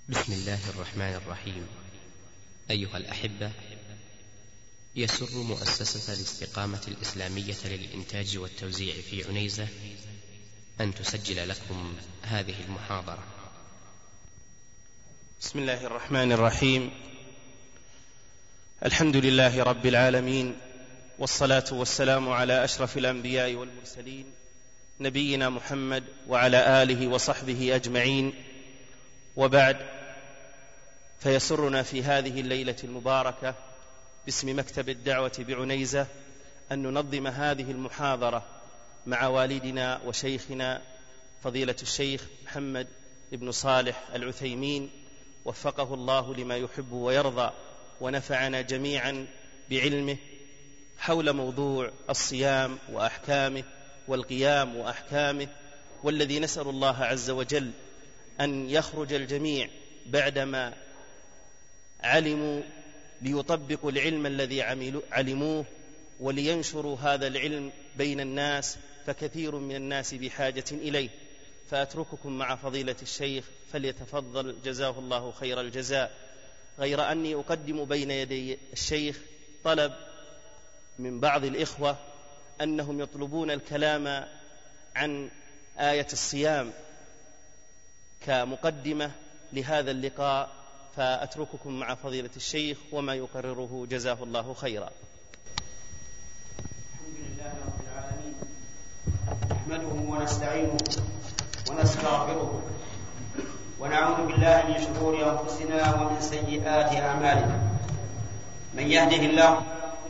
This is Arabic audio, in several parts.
بسم الله الرحمن الرحيم. أيها الأحبة، يسر مؤسسة الاستقامة الإسلامية للإنتاج والتوزيع في عنيزة أن تسجل لكم هذه المحاضرة. بسم الله الرحمن الرحيم. الحمد لله رب العالمين، والصلاة والسلام على أشرف الأنبياء والمرسلين، نبينا محمد وعلى آله وصحبه أجمعين، وبعد، فيسرنا في هذه الليلة المباركة باسم مكتب الدعوة بعنيزة أن ننظم هذه المحاضرة مع والدنا وشيخنا فضيلة الشيخ محمد بن صالح العثيمين، وفقه الله لما يحب ويرضى، ونفعنا جميعا بعلمه، حول موضوع الصيام وأحكامه والقيام وأحكامه، والذي نسأل الله عز وجل أن يخرج الجميع بعدما علموا ليطبقوا العلم الذي علموه ولينشروا هذا العلم بين الناس، فكثير من الناس بحاجة إليه. فأترككم مع فضيلة الشيخ فليتفضل جزاه الله خير الجزاء، غير أني أقدم بين يدي الشيخ طلب من بعض الإخوة أنهم يطلبون الكلام عن آية الصيام كمقدمة لهذا اللقاء، فأترككم مع فضيلة الشيخ وما يقرره جزاه الله خيرا. الحمد لله رب العالمين، نحمده ونستعينه ونستغفره، ونعوذ بالله من شرور أنفسنا ومن سيئات أعمالنا. من يهده الله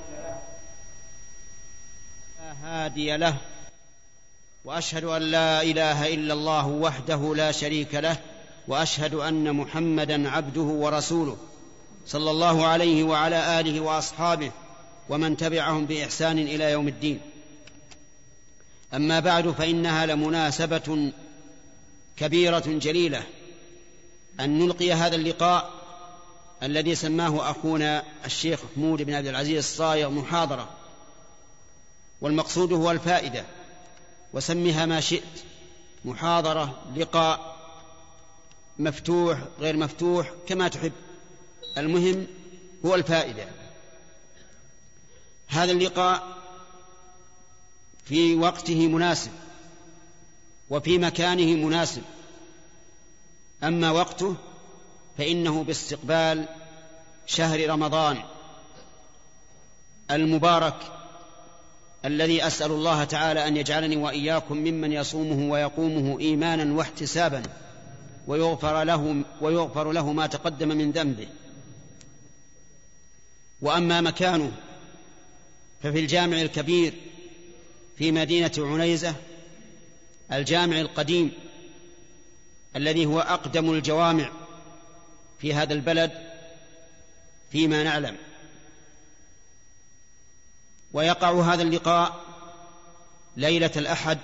فلا هادي له، وأشهد أن لا إله إلا الله وحده لا شريك له، وأشهد أن محمدا عبده ورسوله صلى الله عليه وعلى آله وأصحابه ومن تبعهم بإحسان إلى يوم الدين. أما بعد، فإنها لمناسبة كبيرة جليلة أن نلقي هذا اللقاء الذي سماه أخونا الشيخ محمود بن عبد العزيز الصايغ محاضرة، والمقصود هو الفائدة، وسمها ما شئت، محاضرة، لقاء، مفتوح، غير مفتوح، كما تحب، المهم هو الفائدة. هذا اللقاء في وقته مناسب وفي مكانه مناسب. أما وقته فإنه باستقبال شهر رمضان المبارك، الذي أسأل الله تعالى أن يجعلني وإياكم ممن يصومه ويقومه إيمانا واحتسابا، ويغفر له ما تقدم من ذنبه. وأما مكانه ففي الجامع الكبير في مدينة عنيزة، الجامع القديم الذي هو أقدم الجوامع في هذا البلد فيما نعلم. ويقع هذا اللقاء ليلة الأحد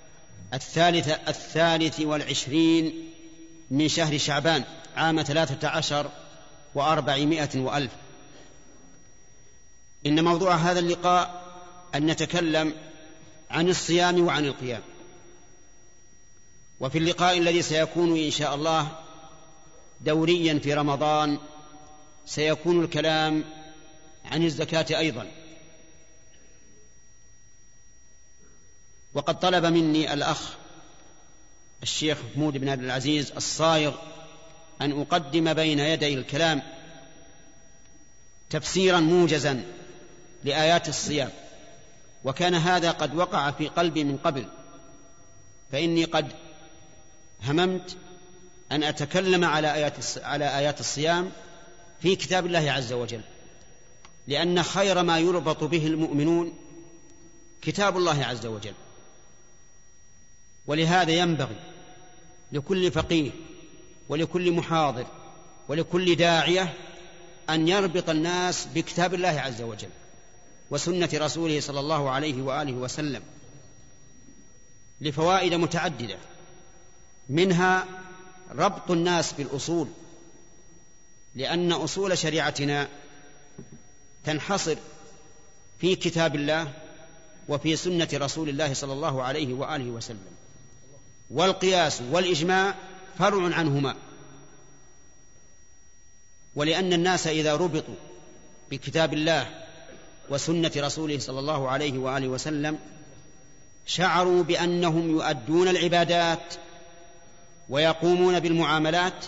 23 من شهر شعبان عام 13 و400 وألف. إن موضوع هذا اللقاء أن نتكلم عن الصيام وعن القيام. وفي اللقاء الذي سيكون إن شاء الله دوريا في رمضان سيكون الكلام عن الزكاة أيضا. وقد طلب مني الأخ الشيخ محمود بن عبد العزيز الصايغ أن أقدم بين يدي الكلام تفسيرا موجزا لآيات الصيام، وكان هذا قد وقع في قلبي من قبل، فإني قد هممت أن أتكلم على آيات الصيام في كتاب الله عز وجل، لأن خير ما يربط به المؤمنون كتاب الله عز وجل. ولهذا ينبغي لكل فقيه ولكل محاضر ولكل داعية أن يربط الناس بكتاب الله عز وجل وسنة رسوله صلى الله عليه وآله وسلم، لفوائد متعددة، منها ربط الناس بالأصول، لأن أصول شريعتنا تنحصر في كتاب الله وفي سنة رسول الله صلى الله عليه وآله وسلم، والقياس والإجماع فرع عنهما. ولأن الناس إذا ربطوا بكتاب الله وسنة رسوله صلى الله عليه وآله وسلم شعروا بأنهم يؤدون العبادات ويقومون بالمعاملات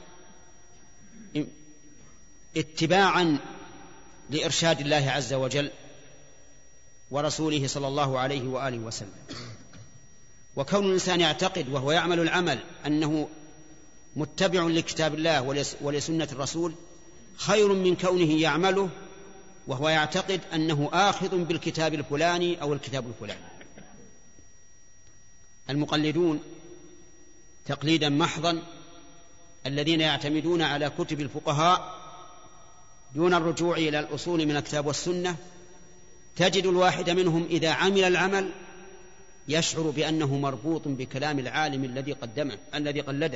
اتباعا لإرشاد الله عز وجل ورسوله صلى الله عليه وآله وسلم. وكون الإنسان يعتقد وهو يعمل العمل أنه متبع لكتاب الله ولسنة الرسول خير من كونه يعمله وهو يعتقد أنه آخذ بالكتاب الفلاني أو الكتاب الفلاني. المقلدون تقليدا محضا الذين يعتمدون على كتب الفقهاء دون الرجوع إلى الأصول من الكتاب والسنة، تجد الواحد منهم إذا عمل العمل يشعر بأنه مربوط بكلام العالم الذي قلده.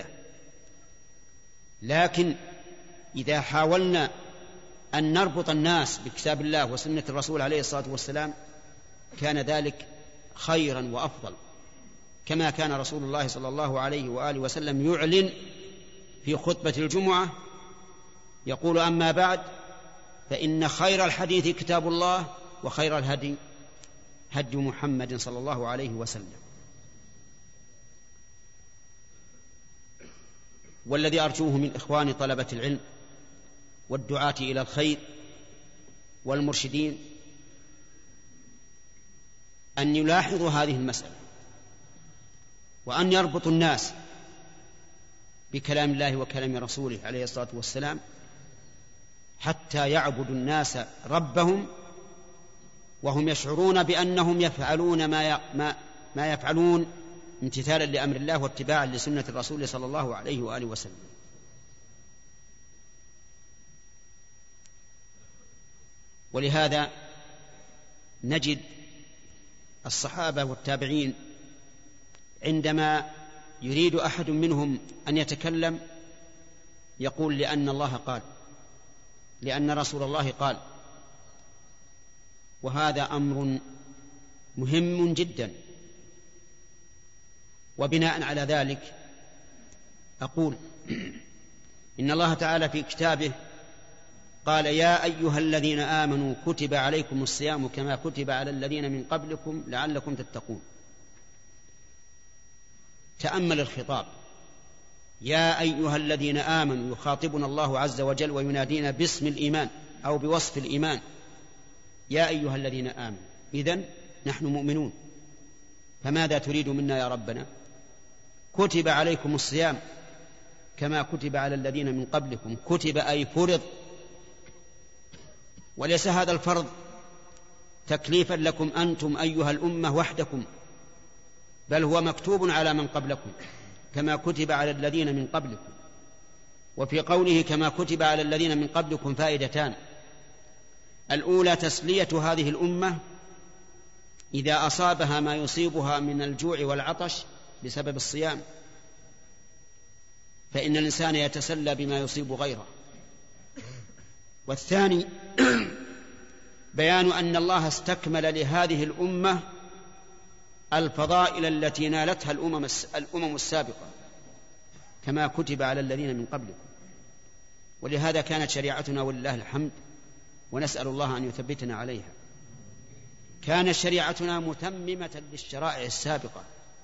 لكن إذا حاولنا أن نربط الناس بكتاب الله وسنة الرسول عليه الصلاة والسلام كان ذلك خيرا وأفضل، كما كان رسول الله صلى الله عليه وآله وسلم يعلن في خطبة الجمعة يقول: أما بعد فإن خير الحديث كتاب الله وخير الهدي هدي محمد صلى الله عليه وسلم. والذي أرجوه من إخواني طلبة العلم والدعاة إلى الخير والمرشدين أن يلاحظوا هذه المسألة وأن يربطوا الناس بكلام الله وكلام رسوله عليه الصلاة والسلام حتى يعبدوا الناس ربهم وهم يشعرون بأنهم يفعلون ما يفعلون امتثالا لأمر الله واتباعا لسنة الرسول صلى الله عليه وآله وسلم. ولهذا نجد الصحابة والتابعين عندما يريد أحد منهم أن يتكلم يقول: لأن الله قال، لأن رسول الله قال. وهذا أمر مهم جدا. وبناء على ذلك أقول إن الله تعالى في كتابه قال: يا أيها الذين آمنوا كتب عليكم الصيام كما كتب على الذين من قبلكم لعلكم تتقون. تأمل الخطاب: يا أيها الذين آمنوا، يخاطبنا الله عز وجل وينادينا باسم الإيمان أو بوصف الإيمان، يا أيها الذين آمنوا. إذن نحن مؤمنون، فماذا تريد منا يا ربنا؟ كتب عليكم الصيام كما كتب على الذين من قبلكم. كتب أي فرض، وليس هذا الفرض تكليفا لكم أنتم أيها الأمة وحدكم، بل هو مكتوب على من قبلكم كما كتب على الذين من قبلكم. وفي قوله كما كتب على الذين من قبلكم فائدتان: الأولى تسلية هذه الأمة إذا أصابها ما يصيبها من الجوع والعطش بسبب الصيام، فإن الإنسان يتسلى بما يصيب غيره. والثاني بيان أن الله استكمل لهذه الأمة الفضائل التي نالتها الأمم السابقة كما كتب على الذين من قبلكم. ولهذا كانت شريعتنا ولله الحمد، ونسأل الله أن يثبتنا عليها، كانت شريعتنا متممة للشرائع السابقة،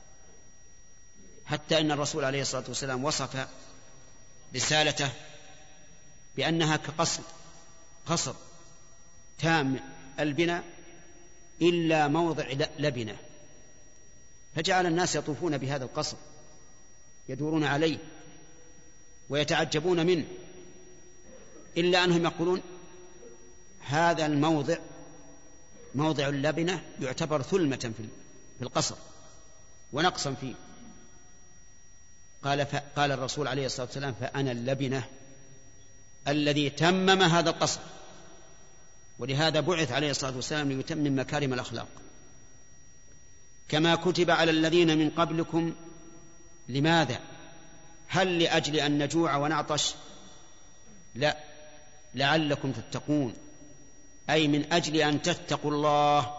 حتى إن الرسول عليه الصلاة والسلام وصف رسالته بأنها قصر تام البناء إلا موضع لبنة، فجعل الناس يطوفون بهذا القصر يدورون عليه ويتعجبون منه، إلا أنهم يقولون هذا الموضع موضع اللبنة يعتبر ثلمة في القصر ونقصا فيه. قال الرسول عليه الصلاة والسلام: فأنا اللبنة الذي تمم هذا القصر. ولهذا بعث عليه الصلاة والسلام ليتمم مكارم الأخلاق. كما كتب على الذين من قبلكم. لماذا؟ هل لأجل أن نجوع ونعطش؟ لا، لعلكم تتقون، أي من أجل أن تتقوا الله.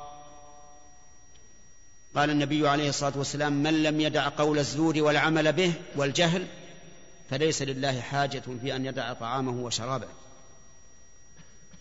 قال النبي عليه الصلاة والسلام: من لم يدع قول الزور والعمل به والجهل فليس لله حاجة في أن يدع طعامه وشرابه.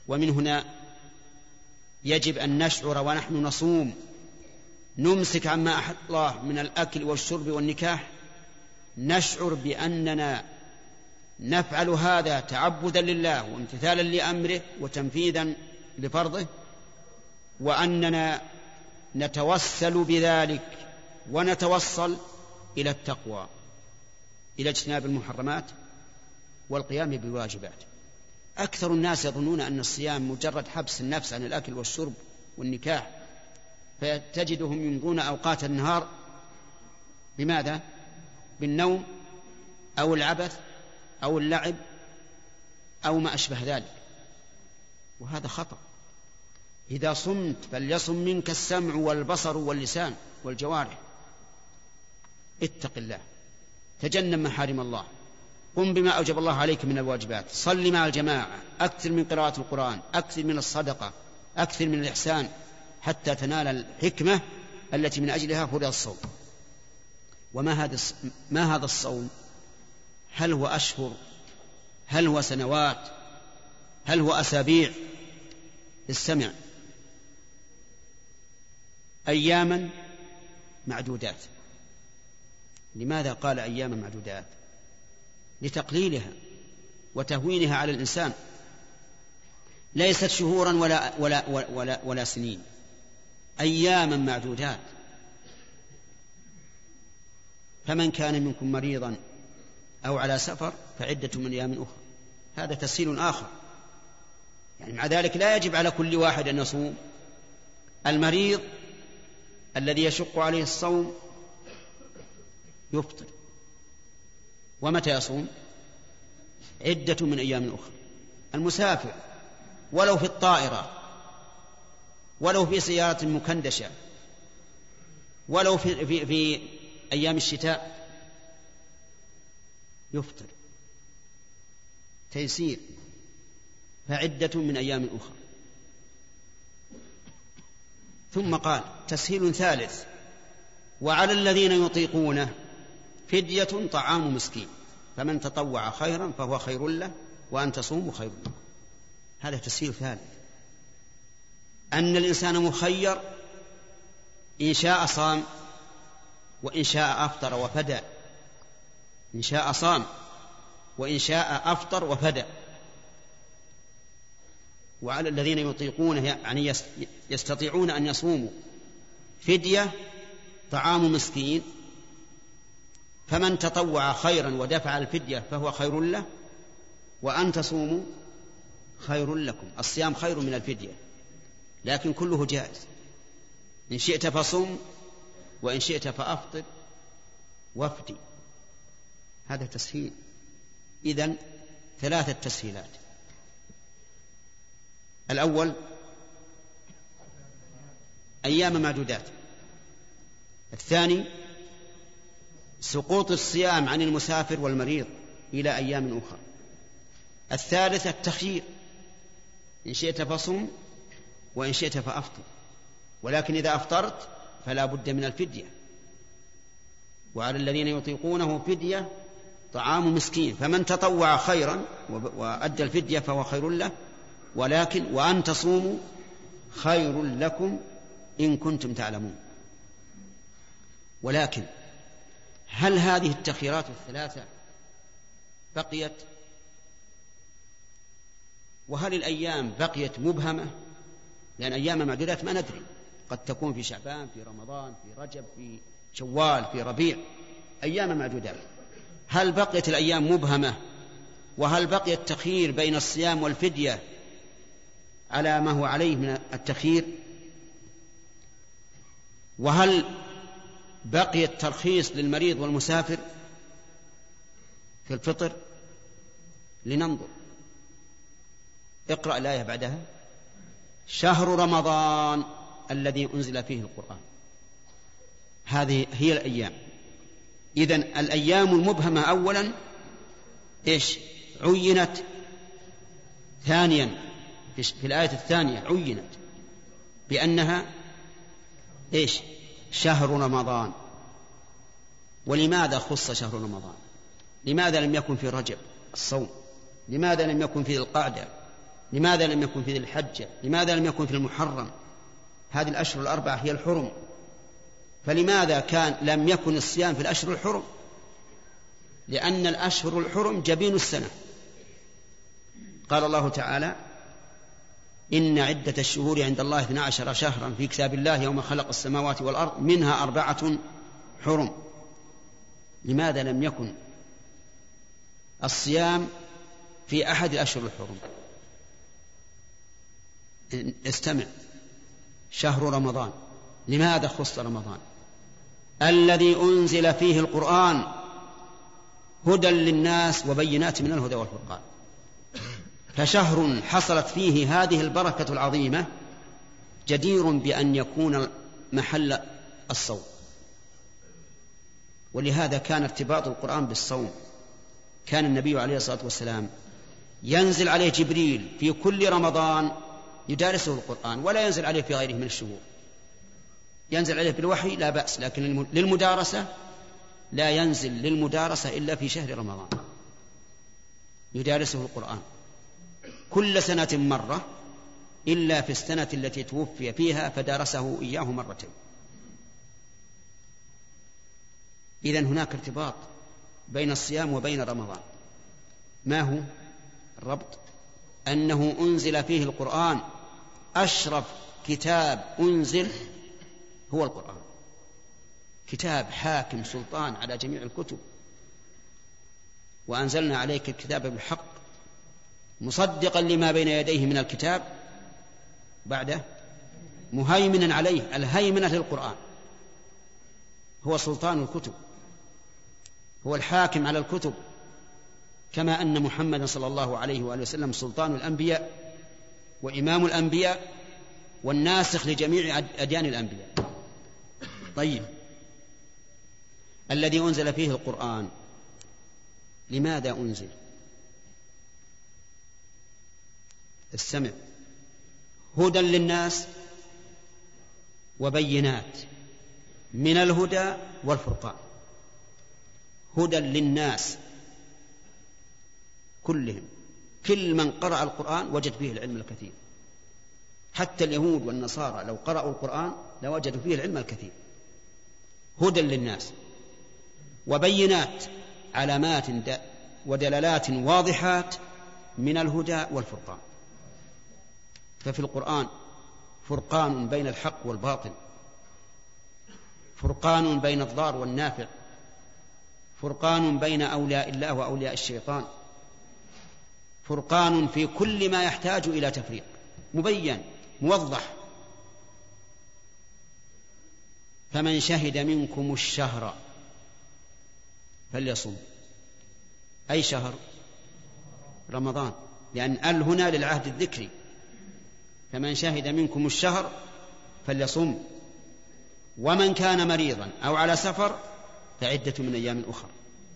ومن هنا يجب أن نشعر ونحن نصوم نمسك عما أحل الله من الأكل والشرب والنكاح، نشعر بأننا نفعل هذا تعبدا لله وامتثالا لأمره وتنفيذا لفرضه، وأننا نتوسل بذلك ونتوصل إلى التقوى، إلى اجتناب المحرمات والقيام بالواجبات. أكثر الناس يظنون أن الصيام مجرد حبس النفس عن الأكل والشرب والنكاح، فتجدهم يمضون أوقات النهار بماذا؟ بالنوم أو العبث أو اللعب أو ما أشبه ذلك، وهذا خطأ. إذا صمت فليصم منك السمع والبصر واللسان والجوارح. اتق الله، تجنب محارم الله، قم بما أوجب الله عليك من الواجبات، صل مع الجماعة، أكثر من قراءة القرآن، أكثر من الصدقة، أكثر من الإحسان، حتى تنال الحكمة التي من أجلها فرض الصوم. ما هذا الصوم؟ هل هو أشهر؟ هل هو سنوات؟ هل هو أسابيع؟ استمع، أياما معدودات. لماذا قال أياما معدودات؟ لتقليلها وتهوينها على الإنسان، ليست شهورا ولا سنين، أياما معدودات. فمن كان منكم مريضا أو على سفر فعدة من أيام أخرى. هذا تسهيل آخر، يعني مع ذلك لا يجب على كل واحد أن يصوم. المريض الذي يشق عليه الصوم يفطر. ومتى يصوم؟ عدة من أيام أخرى. المسافر ولو في الطائرة، ولو في سيارة مكندشة، ولو في أيام الشتاء يفطر. تيسير، فعدة من أيام أخرى. ثم قال تسهيل ثالث: وعلى الذين يطيقونه فدية طعام مسكين، فمن تطوع خيرا فهو خير له وأن تصوموا خير له. هذا تسهيل ثالث، أن الإنسان مخير، إن شاء صام وإن شاء أفطر وفدى، إن شاء صام وإن شاء أفطر وفدى. وعلى الذين يطيقونه يعني يستطيعون أن يصوموا فدية طعام مسكين، فمن تطوع خيرا ودفع الفدية فهو خير له وأن تصوموا خير لكم. الصيام خير من الفدية، لكن كله جائز. إن شئت فصم وإن شئت فأفطر وافدي. هذا تسهيل. إذن 3 تسهيلات: الأول أيام معدودات، الثاني سقوط الصيام عن المسافر والمريض إلى أيام أخرى، الثالث التخيير: إن شئت فصم وإن شئت فأفطر، ولكن إذا أفطرت فلا بد من الفدية. وعلى الذين يطيقونه فدية طعام مسكين، فمن تطوع خيرا وأدى الفدية فهو خير له، ولكن وأن تصوموا خير لكم إن كنتم تعلمون. ولكن هل هذه التخييرات الثلاثة بقيت؟ وهل الأيام بقيت مبهمة؟ لأن أيام معدودات ما ندري، قد تكون في شعبان، في رمضان، في رجب، في شوال، في ربيع، أيام معدودات. هل بقيت الأيام مبهمة؟ وهل بقي التخيير بين الصيام والفدية على ما هو عليه من التخيير؟ وهل بقي الترخيص للمريض والمسافر في الفطر؟ لننظر. اقرأ الآية بعدها: شهر رمضان الذي أنزل فيه القرآن. هذه هي الأيام. إذن الأيام المبهمة أولا إيش؟ عينت. ثانيا في الآية الثانية عينت بأنها إيش؟ شهر رمضان. ولماذا خص شهر رمضان؟ لماذا لم يكن في رجب الصوم؟ لماذا لم يكن في القعدة؟ لماذا لم يكن في ذي الحجة؟ لماذا لم يكن في المحرم؟ هذه الأشهر الأربعة هي الحرم، فلماذا لم يكن الصيام في الأشهر الحرم؟ لأن الأشهر الحرم جبين السنة. قال الله تعالى: إن عدة الشهور عند الله 12 شهرا في كتاب الله يوم خلق السماوات والأرض منها 4 حرم. لماذا لم يكن الصيام في أحد الأشهر الحرم؟ استمع: شهر رمضان. لماذا خص رمضان؟ الذي أنزل فيه القرآن هدى للناس وبينات من الهدى والفرقان. فشهر حصلت فيه هذه البركة العظيمة جدير بأن يكون محل الصوم. ولهذا كان ارتباط القرآن بالصوم. كان النبي عليه الصلاة والسلام ينزل عليه جبريل في كل رمضان يدارسه القرآن، ولا ينزل عليه في غيره من الشهور. ينزل عليه بالوحي لا بأس، لكن للمدارسة لا ينزل للمدارسة إلا في شهر رمضان. يدارسه القرآن كل سنة مرة إلا في السنة التي توفي فيها فدارسه إياه مرتين. إذن هناك ارتباط بين الصيام وبين رمضان. ما هو الربط؟ أنه أنزل فيه القرآن. أشرف كتاب أنزل هو القرآن، كتاب حاكم سلطان على جميع الكتب. وأنزلنا عليك الكتاب بالحق مصدقا لما بين يديه من الكتاب بعده مهيمنا عليه. الهيمنة للقرآن، هو سلطان الكتب، هو الحاكم على الكتب، كما أن محمد صلى الله عليه وآله وسلم سلطان الأنبياء وإمام الأنبياء والناسخ لجميع أديان الأنبياء. طيب، الذي أنزل فيه القرآن لماذا أنزل؟ استمع: هدى للناس وبينات من الهدى والفرقان. هدى للناس كلهم، كل من قرأ القرآن وجد فيه العلم الكثير. حتى اليهود والنصارى لو قرأوا القرآن لوجدوا فيه العلم الكثير. هدى للناس وبينات، علامات ودلالات واضحات من الهدى والفرقان. ففي القرآن فرقان بين الحق والباطل، فرقان بين الضار والنافع، فرقان بين أولياء الله وأولياء الشيطان، فرقان في كل ما يحتاج إلى تفريق، مبين موضح. فمن شهد منكم الشهر فليصم. أي شهر؟ رمضان، لأن هنا للعهد الذكري. فمن شهد منكم الشهر فليصم، ومن كان مريضا أو على سفر فعدة من أيام أخرى.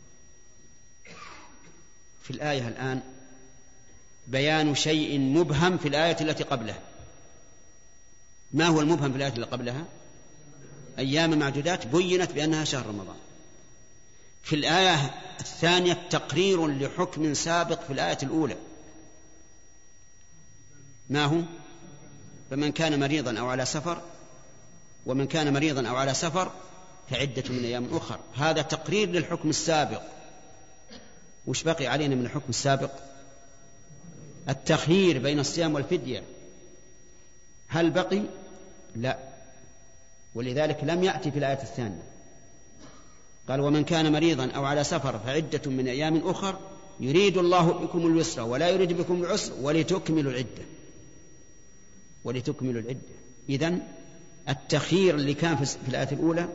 في الآية الآن بيان شيء مبهم في الآية التي قبلها. ما هو المبهم في الآية التي قبلها؟ أيام معدودات بينت بأنها شهر رمضان. في الآية الثانية تقرير لحكم سابق في الآية الأولى. ما هو؟ فمن كان مريضا أو على سفر، ومن كان مريضا أو على سفر فعدة من أيام أخرى. هذا تقرير للحكم السابق. وش بقي علينا من الحكم السابق؟ التخيير بين الصيام والفدية. هل بقي؟ لا، ولذلك لم يأتي في الآية الثانية. قال: ومن كان مريضا أو على سفر فعدة من أيام أخر يريد الله بكم اليسر ولا يريد بكم العسر ولتكملوا العدة. ولتكملوا العدة. إذن التخيير اللي كان في الآية الأولى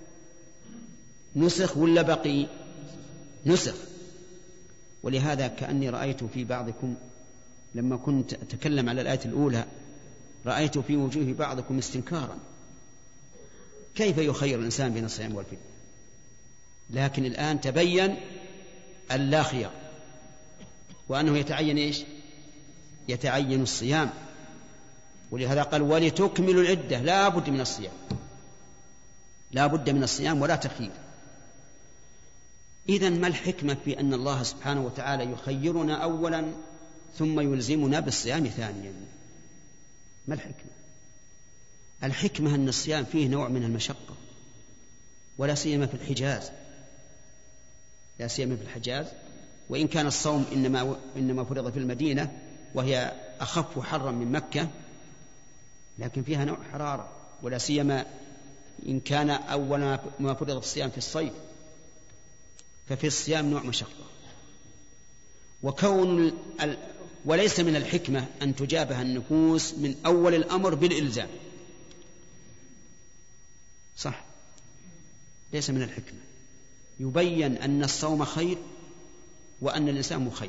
نسخ ولا بقي؟ نسخ. ولهذا كأني رأيت في بعضكم لما كنت أتكلم على الآية الأولى رأيت في وجوه بعضكم استنكارا، كيف يخير الإنسان بين الصيام والفدية؟ لكن الآن تبين اللا خيار، وأنه يتعين إيش؟ يتعين الصيام. ولهذا قال: ولتكملوا العدة. لا بد من الصيام، لا بد من الصيام ولا تخيير. إذن ما الحكمة في أن الله سبحانه وتعالى يخيرنا أولا ثم يلزمنا بالصيام ثانيا. ما الحكمة؟ الحكمة أن الصيام فيه نوع من المشقة، ولا سيما في الحجاز، لا سيما في الحجاز، وإن كان الصوم إنما فرض في المدينة وهي أخف حرا من مكة، لكن فيها نوع حرارة، ولا سيما إن كان أول ما فرض الصيام في الصيف، ففي الصيام نوع مشقة. وليس من الحكمة أن تجابه النفوس من أول الأمر بالإلزام، صح، ليس من الحكمة. يبين أن الصوم خير وأن الإنسان مخير.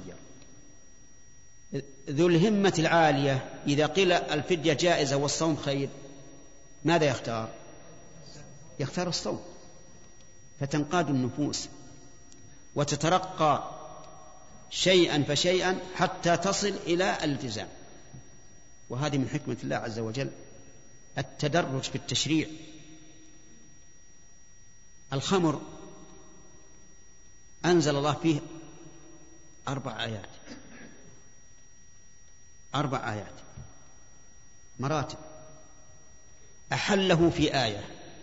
ذو الهمة العالية إذا قيل الفدية جائزة والصوم خير، ماذا يختار؟ يختار الصوم، فتنقاد النفوس وتترقى شيئا فشيئا حتى تصل إلى الالتزام. وهذه من حكمة الله عز وجل، التدرج في التشريع. الخمر أنزل الله فيه 4 آيات، 4 آيات مراتب. أحله في آية،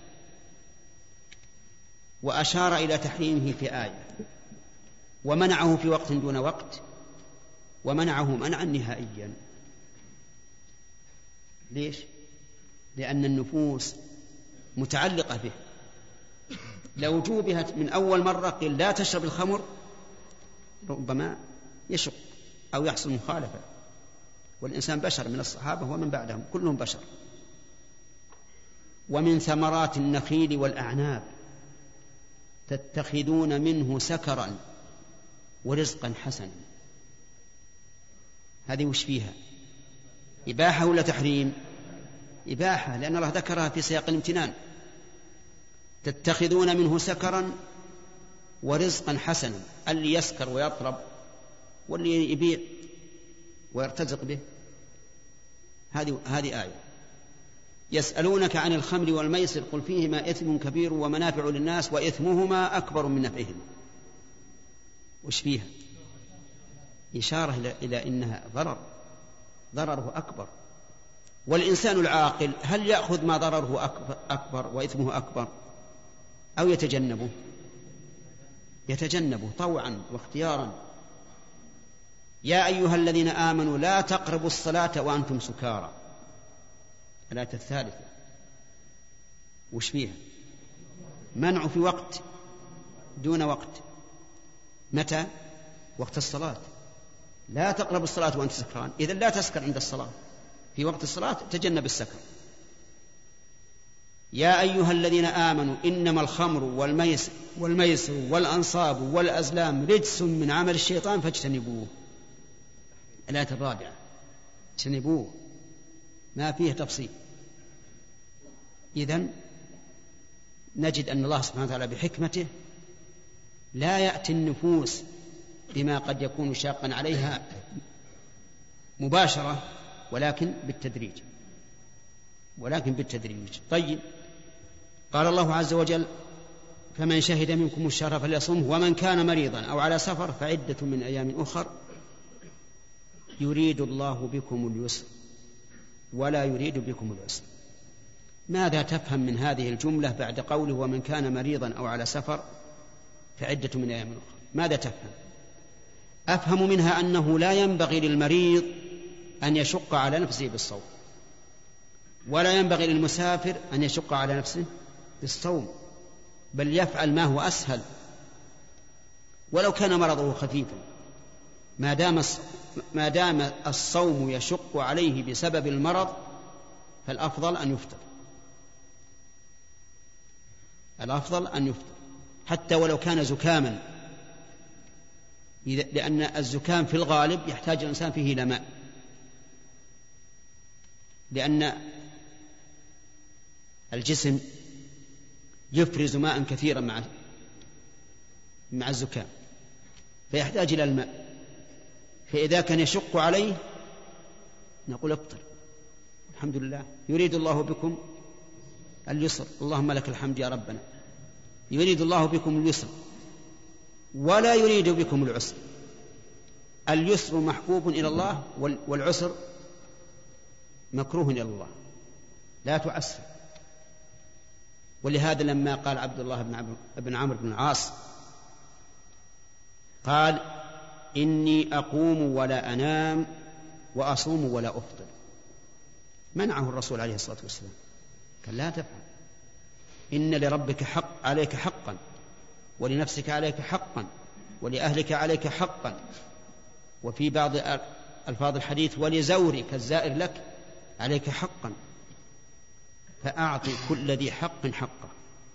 وأشار إلى تحريمه في آية، ومنعه في وقت دون وقت، ومنعه منعا نهائيا. ليش؟ لأن النفوس متعلقة به. لو جوبهت من أول مرة قيل لا تشرب الخمر، ربما يشق أو يحصل مخالفة، والإنسان بشر، من الصحابة ومن بعدهم كلهم بشر. ومن ثمرات النخيل والأعناب تتخذون منه سكرا ورزقا حسنا. هذه وش فيها؟ إباحة ولا تحريم؟ إباحة، لأن الله ذكرها في سياق الامتنان. تتخذون منه سكرا ورزقا حسنا، اللي يسكر ويطرب واللي يبيع ويرتزق به. هذه آية. يسألونك عن الخمر والميسر قل فيهما إثم كبير ومنافع للناس وإثمهما أكبر من نفعهما. وش فيها؟ إشارة إلى إنها ضرره أكبر. والإنسان العاقل هل يأخذ ما ضرره أكبر وإثمه أكبر أو يتجنبه؟ يتجنبه طوعا واختيارا. يا أيها الذين آمنوا لا تقربوا الصلاة وأنتم سكارى، الآية الثالثة. وش فيها؟ منع في وقت دون وقت. متى؟ وقت الصلاة. لا تقربوا الصلاة وأنتم سكران، إذن لا تسكر عند الصلاة. في وقت الصلاة تجنب السكر. يا أيها الذين آمنوا إنما الخمر والميسر والأنصاب والأزلام رجس من عمل الشيطان فاجتنبوه. الآية الرابعة. اجتنبوه، ما فيه تفصيل. إذن نجد أن الله سبحانه وتعالى بحكمته لا يأتي النفوس بما قد يكون شاقا عليها مباشرة، ولكن بالتدريج. طيب، قال الله عز وجل فمن شهد منكم الشهر فليصمه ومن كان مريضا أو على سفر فعدة من أيام أخر يريد الله بكم اليسر ولا يريد بكم العسر. ماذا تفهم من هذه الجملة بعد قوله ومن كان مريضا أو على سفر فعدة من أيام أخر؟ ماذا تفهم؟ أفهم منها أنه لا ينبغي للمريض أن يشق على نفسه بالصوم، ولا ينبغي للمسافر أن يشق على نفسه بالصوم، بل يفعل ما هو أسهل ولو كان مرضه خفيفا. ما دام الصوم يشق عليه بسبب المرض فالأفضل أن يفطر، حتى ولو كان زكاما، لأن الزكام في الغالب يحتاج الإنسان فيه إلى ماء، لأن الجسم يفرز ماء كثيرا مع الزكام فيحتاج إلى الماء. فإذا كان يشق عليه نقول افطر، الحمد لله، يريد الله بكم اليسر، اللهم لك الحمد يا ربنا، يريد الله بكم اليسر ولا يريد بكم العسر. اليسر محبوب إلى الله والعسر مكروه إلى الله، لا تعسر. ولهذا لما قال عبد الله بن عمرو بن العاص قال إني أقوم ولا أنام وأصوم ولا أفطر، منعه الرسول عليه الصلاة والسلام، قال لا تفعل، إن لربك عليك حقا، ولنفسك عليك حقا، ولأهلك عليك حقا، وفي بعض ألفاظ الحديث ولزورك الزائر لك عليك حقا، فأعطي كل ذي حق حقه.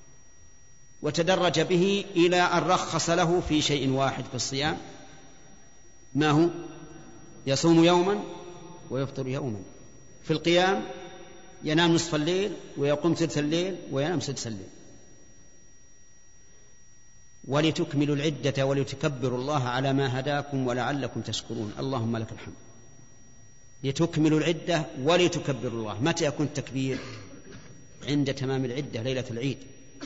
وتدرج به إلى أن رخص له في شيء واحد في الصيام، ما هو؟ يصوم يوما ويفطر يوما. في القيام ينام نصف الليل ويقوم ثلث الليل وينام سدس الليل. ولتكملوا العدة ولتكبروا الله على ما هداكم ولعلكم تشكرون. اللهم لك الحمد. لتكملوا العدة ولتكبروا الله. متى يكون التكبير؟ عند تمام العدة ليلة العيد،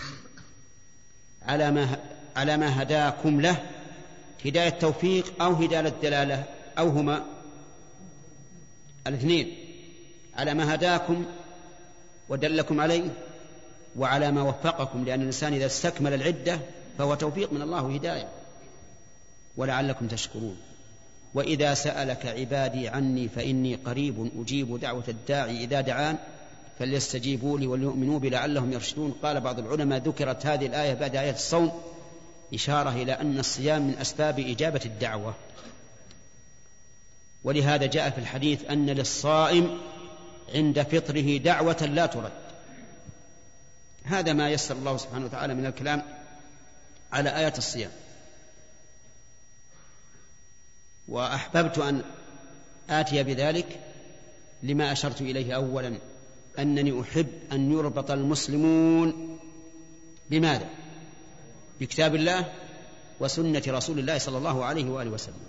على ما هداكم له، هداية توفيق أو هداية الدلالة أو هما الاثنين، على ما هداكم ودلكم عليه وعلى ما وفقكم، لأن الإنسان إذا استكمل العدة فهو توفيق من الله وهداية. ولعلكم تشكرون. وإذا سألك عبادي عني فإني قريب أجيب دعوة الداعي إذا دعان فليستجيبوا لي وليؤمنوا بي لعلهم يرشدون. قال بعض العلماء ذكرت هذه الآية بعد آية الصوم إشارة إلى أن الصيام من أسباب إجابة الدعوة. ولهذا جاء في الحديث أن للصائم عند فطره دعوة لا ترد. هذا ما يسر الله سبحانه وتعالى من الكلام على آيات الصيام. وأحببت أن آتي بذلك لما أشرت إليه أولا، أنني أحب أن يربط المسلمون بماذا؟ بكتاب الله وسنة رسول الله صلى الله عليه وآله وسلم.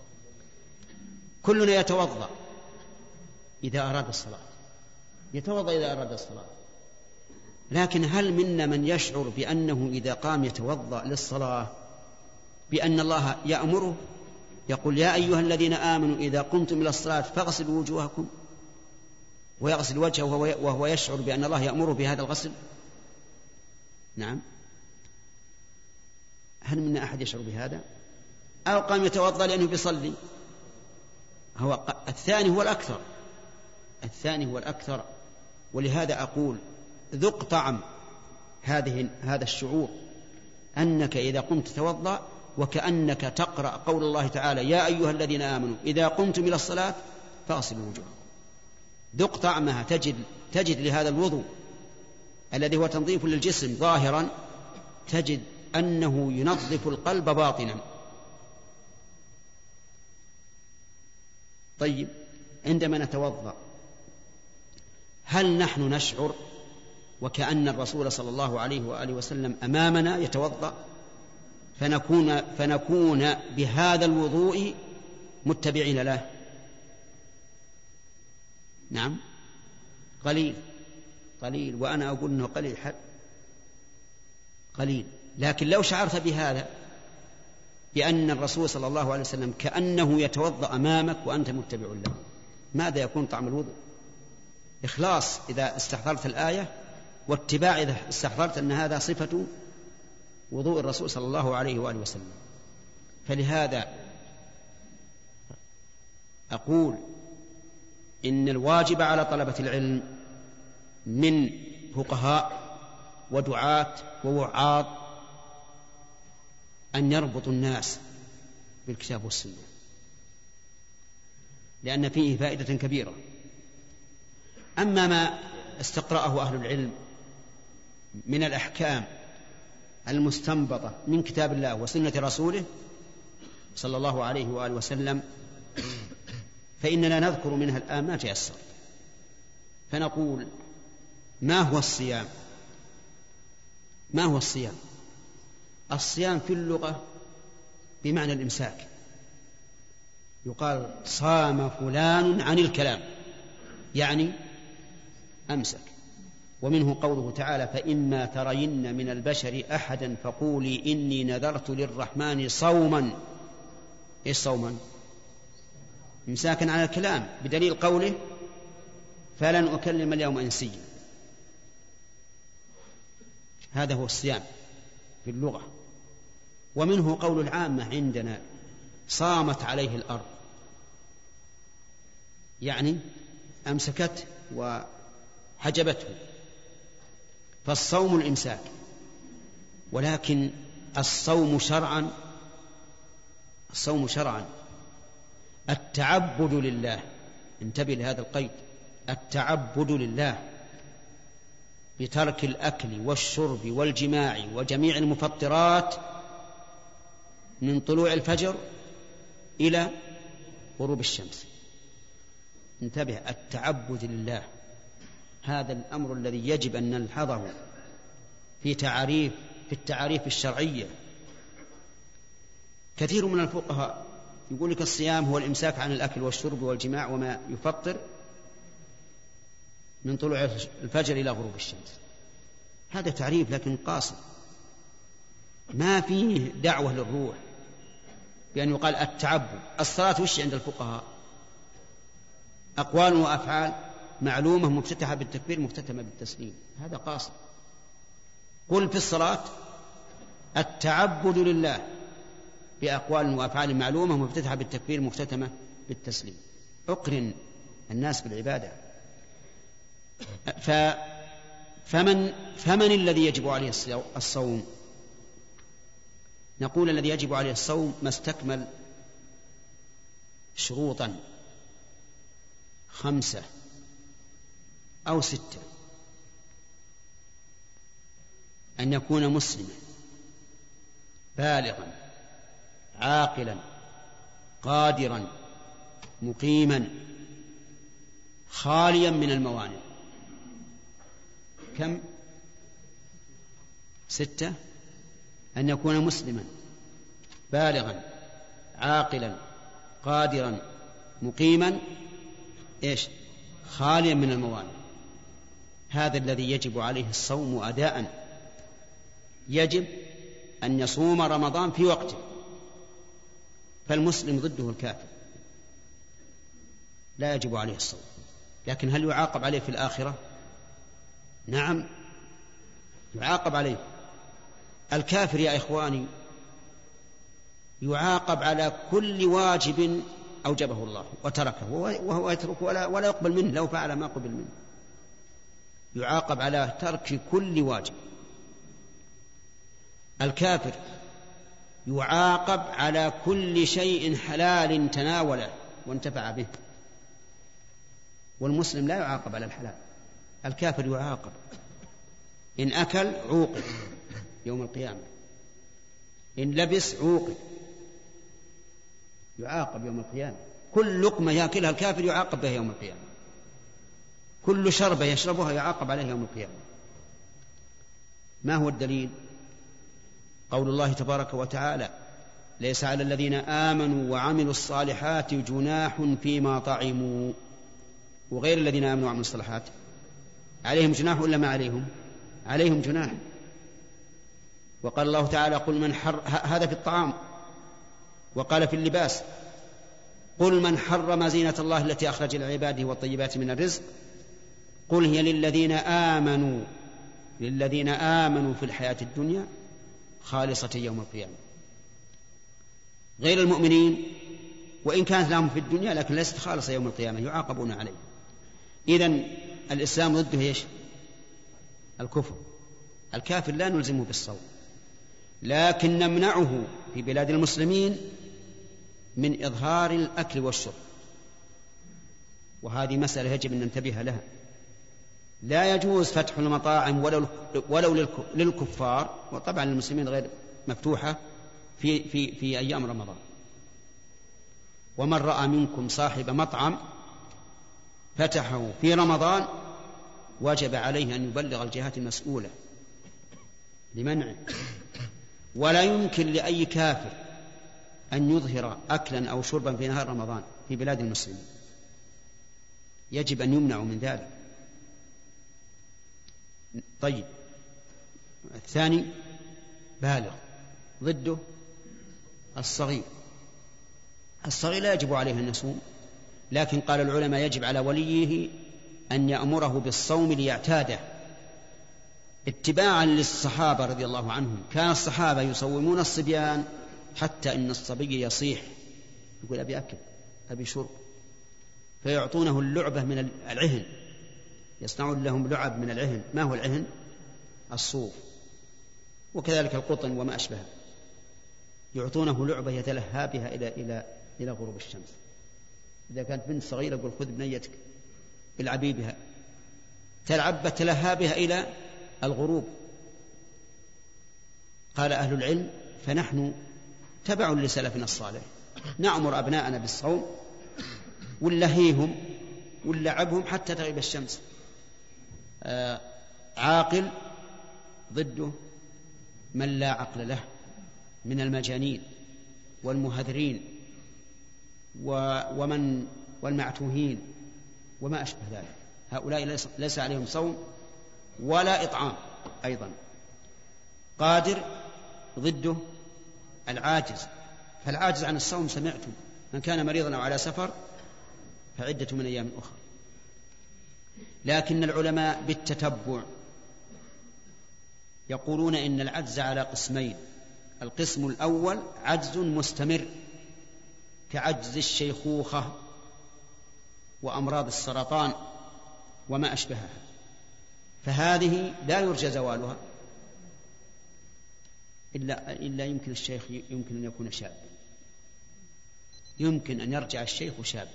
كلنا يتوضأ إذا أراد الصلاة، يتوضأ إذا أراد الصلاة، لكن هل منا من يشعر بأنه إذا قام يتوضأ للصلاة بأن الله يأمره يقول يا أيها الذين آمنوا إذا قمتم إلى الصلاة فاغسلوا وجوهكم، ويغسل وجهه وهو يشعر بأن الله يأمره بهذا الغسل؟ نعم. هل منا أحد يشعر بهذا؟ أو قام يتوضأ لأنه بيصلي؟ الثاني هو الأكثر، الثاني هو الأكثر. ولهذا أقول ذق طعم هذا الشعور، أنك إذا قمت تتوضأ وكأنك تقرأ قول الله تعالى يا أيها الذين آمنوا إذا قمتم إلى الصلاة فاغسلوا وجوهكم. ذق طعمها، تجد لهذا الوضوء الذي هو تنظيف للجسم ظاهرا، تجد أنه ينظف القلب باطنا. طيب، عندما نتوضأ هل نحن نشعر وكأن الرسول صلى الله عليه وآله وسلم أمامنا يتوضأ فنكون بهذا الوضوء متبعين له؟ نعم، قليل، وأنا أقول أنه قليل. لكن لو شعرت بهذا، بأن الرسول صلى الله عليه وسلم كأنه يتوضأ أمامك وأنت متبع له، ماذا يكون طعم الوضوء؟ إخلاص إذا استحضرت الآية، واتباع إذا استحضرت أن هذا صفة وضوء الرسول صلى الله عليه وآله وسلم. فلهذا أقول إن الواجب على طلبة العلم من فقهاء ودعاة ووعاظ أن يربطوا الناس بالكتاب والسنة، لأن فيه فائدة كبيرة. أما ما استقرأه أهل العلم من الأحكام المستنبطة من كتاب الله وسنة رسوله صلى الله عليه وآله وسلم فإننا نذكر منها الآن ما تيسر. فنقول ما هو الصيام؟ ما هو الصيام؟ الصيام في اللغة بمعنى الإمساك، يقال صام فلان عن الكلام، يعني أمسك. ومنه قوله تعالى فإما ترين من البشر أحدا فقولي إني نذرت للرحمن صوما. إيش صوما؟ إمساكا عن الكلام بدليل قوله فلن أكلم اليوم إنسيا. هذا هو الصيام في اللغة. ومنه قول العامة عندنا صامت عليه الأرض، يعني أمسكته وحجبته، فالصوم الإمساك. ولكن الصوم شرعا التعبد لله. انتبه لهذا القيد، التعبد لله بترك الأكل والشرب والجماع وجميع المفطرات من طلوع الفجر إلى غروب الشمس. انتبه، التعبد لله، هذا الأمر الذي يجب أن نلحظه في التعاريف الشرعية. كثير من الفقهاء يقول لك الصيام هو الإمساك عن الأكل والشرب والجماع وما يفطر من طلوع الفجر إلى غروب الشمس. هذا تعريف لكن قاصر، ما فيه دعوة للروح بأن يقال التعبد. الصلاة وش عند الفقهاء؟ أقوال وأفعال معلومة مفتتحة بالتكبير مختتمة بالتسليم. هذا قاصر. قل في الصلاة التعبد لله بأقوال وأفعال معلومة مفتتحة بالتكبير مختتمة بالتسليم. أقرن الناس بالعبادة. فمن الذي يجب عليه الصوم؟ نقول الذي يجب عليه الصوم ما استكمل شروطا 5 أو 6: أن يكون مسلما بالغا عاقلا قادرا مقيما خاليا من الموانع. كم؟ 6: أن يكون مسلما بالغا عاقلا قادرا مقيما خاليا من الموانع. هذا الذي يجب عليه الصوم أداء. يجب أن يصوم رمضان في وقته، فالمسلم ضده الكافر، لا يجب عليه الصوم. لكن هل يعاقب عليه في الآخرة؟ نعم يعاقب عليه. الكافر يا إخواني يعاقب على كل واجب أوجبه الله وتركه، وهو يترك ولا يقبل منه لو فعل ما قبل منه. يعاقب على ترك كل واجب. الكافر يعاقب على كل شيء حلال تناوله وانتفع به، والمسلم لا يعاقب على الحلال. الكافر يعاقب إن أكل عوقب يوم القيامة، إن لبس عوقب، يعاقب يوم القيامة. كل لقمة يأكلها الكافر يعاقب بها يوم القيامة، كل شربة يشربها يعاقب عليها يوم القيامة. ما هو الدليل؟ قول الله تبارك وتعالى: ليس على الذين آمنوا وعملوا الصالحات جناح فيما طعموا. وغير الذين آمنوا وعملوا الصالحات عليهم جناح ولا ما عليهم؟ عليهم جناح. وقال الله تعالى: قل من هذا في الطعام. وقال في اللباس: قل من حرم زينة الله التي أخرج لعباده والطيبات من الرزق قل هي للذين آمنوا في الحياة الدنيا خالصة يوم القيامة. غير المؤمنين وإن كانت لهم في الدنيا لكن ليست خالصة يوم القيامة يعاقبون عليه. إذن الإسلام ضده الكفر. الكافر لا نلزمه بالصوم، لكن نمنعه في بلاد المسلمين من إظهار الأكل والشرب، وهذه مسألة يجب أن ننتبه لها. لا يجوز فتح المطاعم ولو للكفار، وطبعا المسلمين غير مفتوحة في أيام رمضان. ومن رأى منكم صاحب مطعم فتحه في رمضان وجب عليه أن يبلغ الجهات المسؤولة لمنعه. ولا يمكن لأي كافر أن يظهر أكلا أو شربا في نهار رمضان في بلاد المسلمين، يجب أن يمنعوا من ذلك. طيب، الثاني بالغ، ضده الصغير. الصغير لا يجب عليه أن يصوم لكن قال العلماء يجب على وليه أن يأمره بالصوم ليعتاده اتباعا للصحابة رضي الله عنهم. كان الصحابة يصومون الصبيان حتى إن الصبي يصيح يقول أبي أكل أبي شرب، فيعطونه اللعبة من العهن، يصنعون لهم لعب من العهن. ما هو العهن؟ الصوف، وكذلك القطن وما أشبهه، يعطونه لعبة يتلهى بها إلى غروب الشمس. إذا كانت بنت صغيرة يقول خذ بنيتك العبي بها، تلعب تلهى بها إلى الغروب. قال أهل العلم فنحن تبع لسلفنا الصالح، نأمر أبناءنا بالصوم ونلهيهم ونلعبهم حتى تغيب الشمس. عاقل ضده من لا عقل له من المجانين والمهذرين والمعتوهين وما أشبه ذلك، هؤلاء ليس عليهم صوم ولا إطعام. أيضا قادر ضده العاجز، فالعاجز عن الصوم سمعتم من كان مريضا أو على سفر فعدة من أيام أخرى. لكن العلماء بالتتبع يقولون إن العجز على قسمين: القسم الأول عجز مستمر كعجز الشيخوخة وأمراض السرطان وما أشبهها، فهذه لا يرجى زوالها إلا يمكن الشيخ يمكن أن يكون شابا، يمكن أن يرجع الشيخ شابا،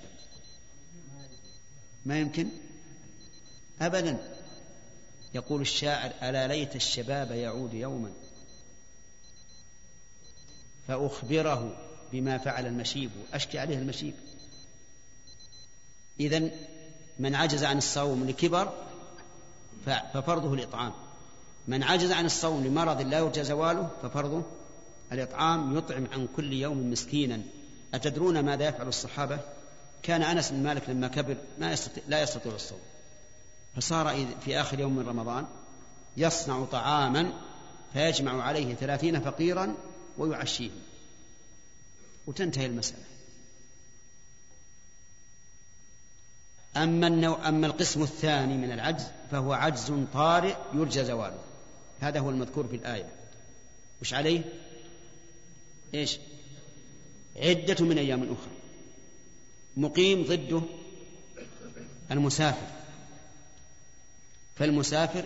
ما يمكن أبدا. يقول الشاعر: ألا ليت الشباب يعود يوما فأخبره بما فعل المشيب، أشكي عليه المشيب. إذن من عجز عن الصوم لكبر ففرضه الإطعام، من عجز عن الصوم لمرض لا يرجى زواله ففرضه الإطعام، يطعم عن كل يوم مسكينا. أتدرون ماذا يفعل الصحابة؟ كان أنس بن مالك لما كبر لا يستطيع الصوم، فصار في آخر يوم من رمضان يصنع طعاما فيجمع عليه 30 فقيرا ويعشيهم وتنتهي المسألة. أما القسم الثاني من العجز فهو عجز طارئ يرجى زواله، هذا هو المذكور في الآية. وش عليه؟ إيش؟ عدة من أيام أخرى. مقيم ضده المسافر، فالمسافر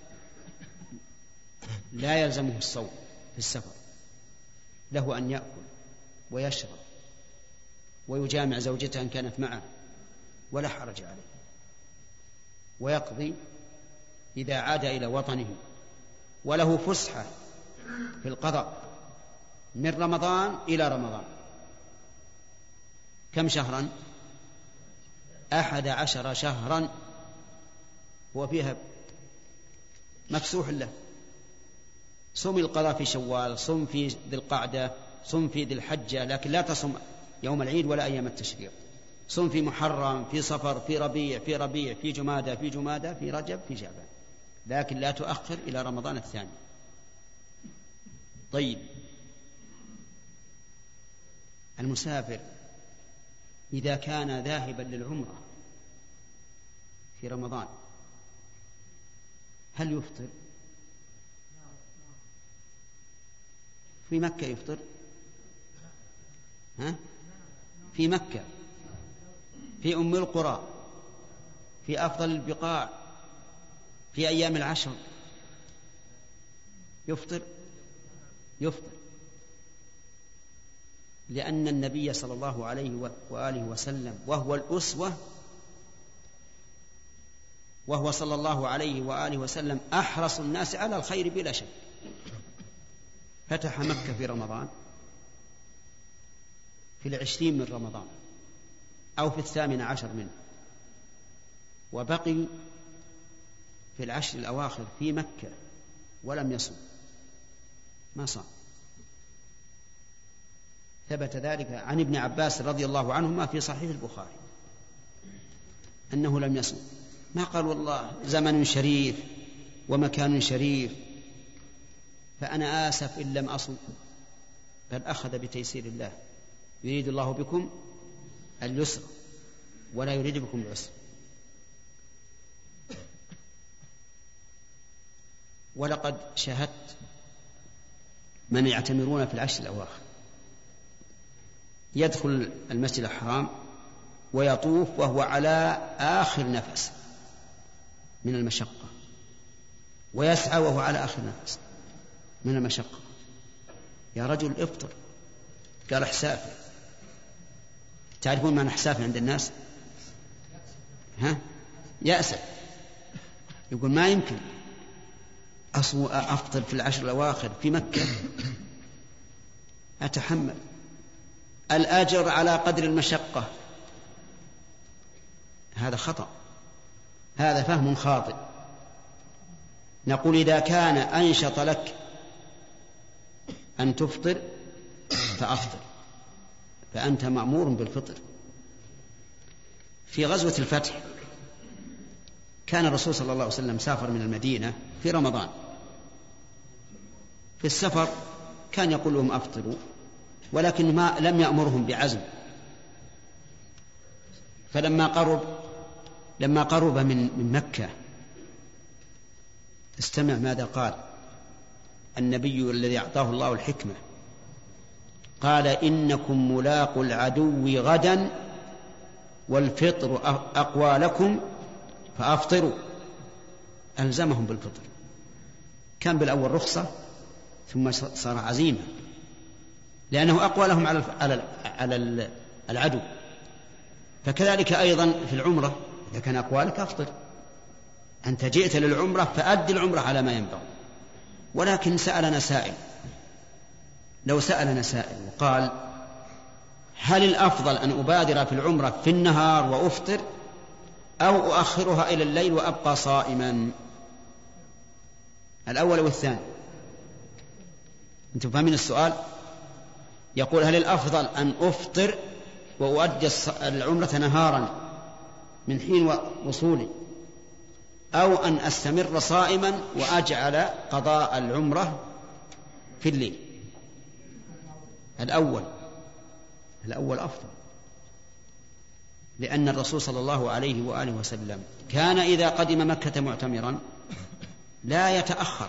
لا يلزمه الصوم في السفر، له أن يأكل ويشرب ويجامع زوجته إن كانت معه ولا حرج عليه، ويقضي إذا عاد إلى وطنه، وله فسحة في القضاء من رمضان إلى رمضان. كم شهرا؟ 11 شهرا هو فيها مفسوح له. صم القضاء في شوال، صم في ذي القعدة، صم في ذي الحجة، لكن لا تصم يوم العيد ولا أيام التشريق. صم في محرم، في صفر، في ربيع، في جمادى، في رجب، في شعبان، لكن لا تؤخر إلى رمضان الثاني. طيب، المسافر إذا كان ذاهبا للعمرة في رمضان هل يفطر؟ في مكة يفطر؟ في مكة، في أم القرى، في أفضل البقاع، في أيام العشر يفطر، لأن النبي صلى الله عليه وآله وسلم وهو الأسوة، وهو صلى الله عليه وآله وسلم أحرص الناس على الخير بلا شك. فتح مكة في رمضان في 20 من رمضان أو في 18 منه، وبقي في 10 الأواخر في مكة ولم يصم، ما صام. ثبت ذلك عن ابن عباس رضي الله عنهما في صحيح البخاري أنه لم يصم، ما قال والله زمن شريف ومكان شريف فأنا آسف إن لم أصم، بل أخذ بتيسير الله، يريد الله بكم اليسر ولا يريد بكم العسر. ولقد شاهدت من يعتمرون في العشر الأواخر يدخل المسجد الحرام ويطوف وهو على آخر نفس من المشقة، ويسعى وهو على آخر نفس من المشقة. يا رجل افطر، قال احسافي. تعرفون معنى احسافي عند الناس؟ يأسف. يقول ما يمكن أفطر في العشر الأواخر في مكة، أتحمل الأجر على قدر المشقة. هذا خطأ، هذا فهم خاطئ. نقول إذا كان أنشط لك أن تفطر فأفطر، فأنت مأمور بالفطر. في غزوة الفتح كان الرسول صلى الله عليه وسلم سافر من المدينة في رمضان. في السفر كان يقول لهم أفطروا، ولكن لم يأمرهم بعزم. فلما قرب من مكة استمع ماذا قال النبي الذي أعطاه الله الحكمة. قال إنكم ملاقوا العدو غدا والفطر أقوى لكم فأفطروا. ألزمهم بالفطر. كان بالأول رخصة ثم صار عزيمة، لأنه أقوى لهم على العدو. فكذلك أيضا في العمرة إذا كان أقوى لك أفطر. أنت جئت للعمرة فأد العمرة على ما ينبغي. ولكن سألنا سائل، لو سألنا سائل وقال هل الأفضل أن أبادر في العمرة في النهار وأفطر أو أؤخرها إلى الليل وأبقى صائما؟ الأول والثاني. أنتم فاهمين السؤال؟ يقول هل الأفضل أن أفطر وأؤدي العمرة نهارا من حين وصولي، أو أن أستمر صائما وأجعل قضاء العمرة في الليل؟ الأول أفضل، لأن الرسول صلى الله عليه وآله وسلم كان إذا قدم مكة معتمرا لا يتأخر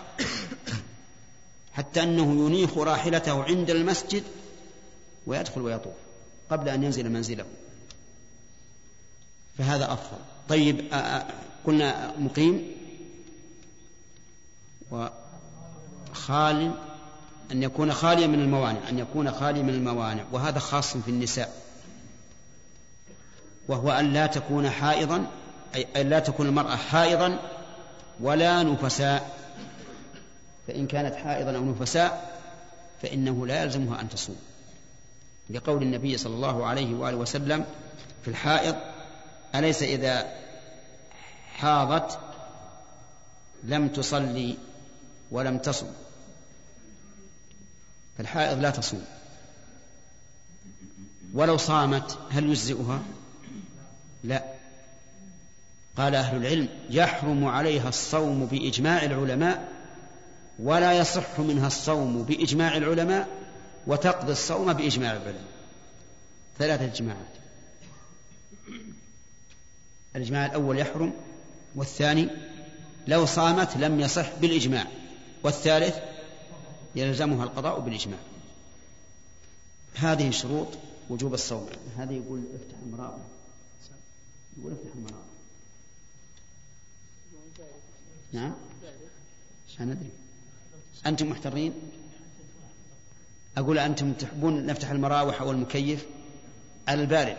حتى أنه ينيخ راحلته عند المسجد ويدخل ويطوف قبل أن ينزل منزله. فهذا أفضل. طيب قلنا مقيم وخال، أن يكون خاليا من الموانع، وهذا خاص في النساء، وهو أن لا تكون حائضا، أي لا تكون المرأة حائضا ولا نفساء. فإن كانت حائضا أو نفساء فإنه لا يلزمها أن تصوم، لقول النبي صلى الله عليه وآله وسلم في الحائض: أليس إذا حاضت لم تصلي ولم تصم؟ فالحائض لا تصوم. ولو صامت هل يجزئها؟ لا. قال أهل العلم: يحرم عليها الصوم بإجماع العلماء، ولا يصح منها الصوم بإجماع العلماء، وتقضي الصوم بإجماع العلماء. 3 إجماعات. الإجماع الأول يحرم، والثاني لو صامت لم يصح بالإجماع، والثالث يلزمها القضاء بالإجماع. هذه شروط وجوب الصوم. هذا يقول افتح المراءة، يقول افتح المراءة. نعم أنا أدري. أنتم محترين؟ أقول أنتم تحبون نفتح المراوح أو المكيف على البارد؟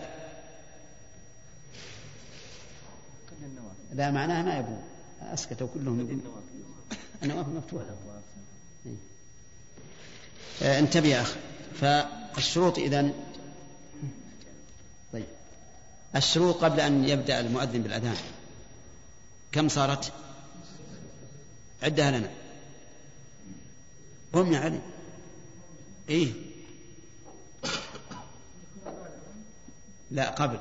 لا، معناها ما يبون، أسكتوا كلهم يقول النوافذ مفتوحة. انتبه يا أخي. فالشروط إذن، طيب الشروط قبل أن يبدأ المؤذن بالأذان كم صارت؟ عدها لنا. قم يا علي. إيه لا قبل.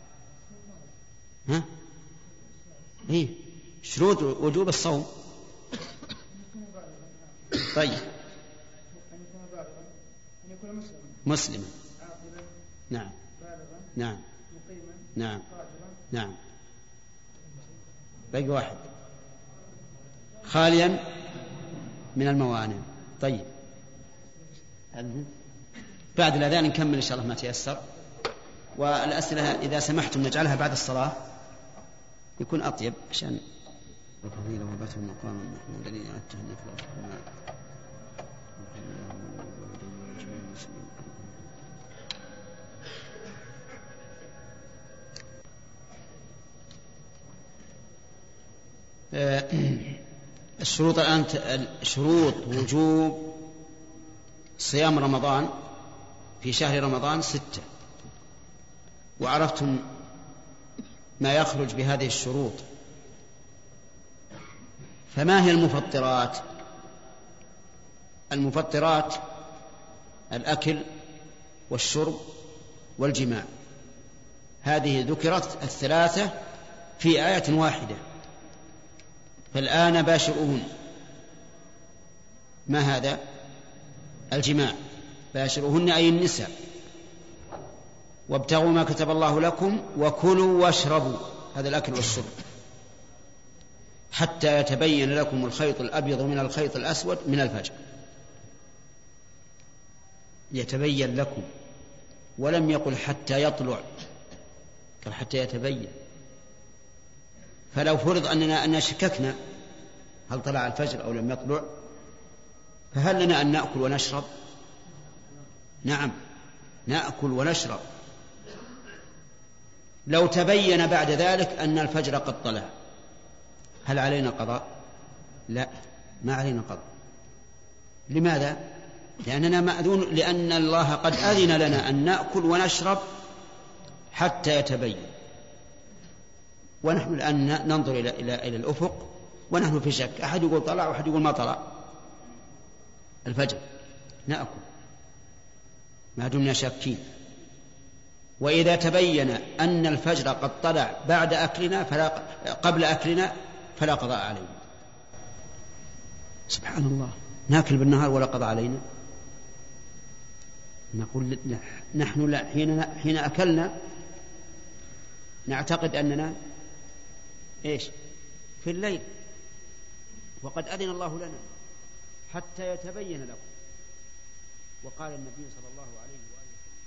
ها إيه شروط وجوب الصوم. طيب مسلما. نعم نعم نعم نعم، باقي واحد خاليا من الموانع. طيب بعد الأذان نكمل إن شاء الله ما تيسر، والأسئلة إذا سمحتم نجعلها بعد الصلاة يكون أطيب عشان الفضيلة وبث المقام محمود الذي أتهنى في الأرض. الشروط الآن، شروط وجوب صيام رمضان في شهر رمضان 6، وعرفتم ما يخرج بهذه الشروط. فما هي المفطرات؟ المفطرات الأكل والشرب والجماع، هذه ذكرت الثلاثة في آية واحدة. فالآن باشرؤهن. ما هذا؟ الجماع. باشرؤهن أي النساء. وابتغوا ما كتب الله لكم وكلوا واشربوا، هذا الأكل والشرب، حتى يتبين لكم الخيط الأبيض من الخيط الأسود من الفجر. يتبين لكم، ولم يقل حتى يطلع، قال حتى يتبين. فلو فرض أننا شككنا هل طلع الفجر أو لم يطلع، فهل لنا أن نأكل ونشرب؟ نعم، نأكل ونشرب. لو تبين بعد ذلك أن الفجر قد طلع، هل علينا قضاء؟ لا، ما علينا قضاء. لماذا؟ لأننا مأذون، لأن الله قد أذن لنا أن نأكل ونشرب حتى يتبين. ونحن الآن ننظر إلى الأفق ونحن في شك، أحد يقول طلع وأحد يقول ما طلع الفجر، نأكل ما دمنا شاكين. وإذا تبين أن الفجر قد طلع بعد أكلنا قبل أكلنا فلا قضاء علينا. سبحان الله، ناكل بالنهار ولا قضاء علينا. نقول نحن حين أكلنا نعتقد أننا إيش في الليل، وقد أذن الله لنا حتى يتبين لكم. وقال النبي صلى الله عليه وآله وسلم: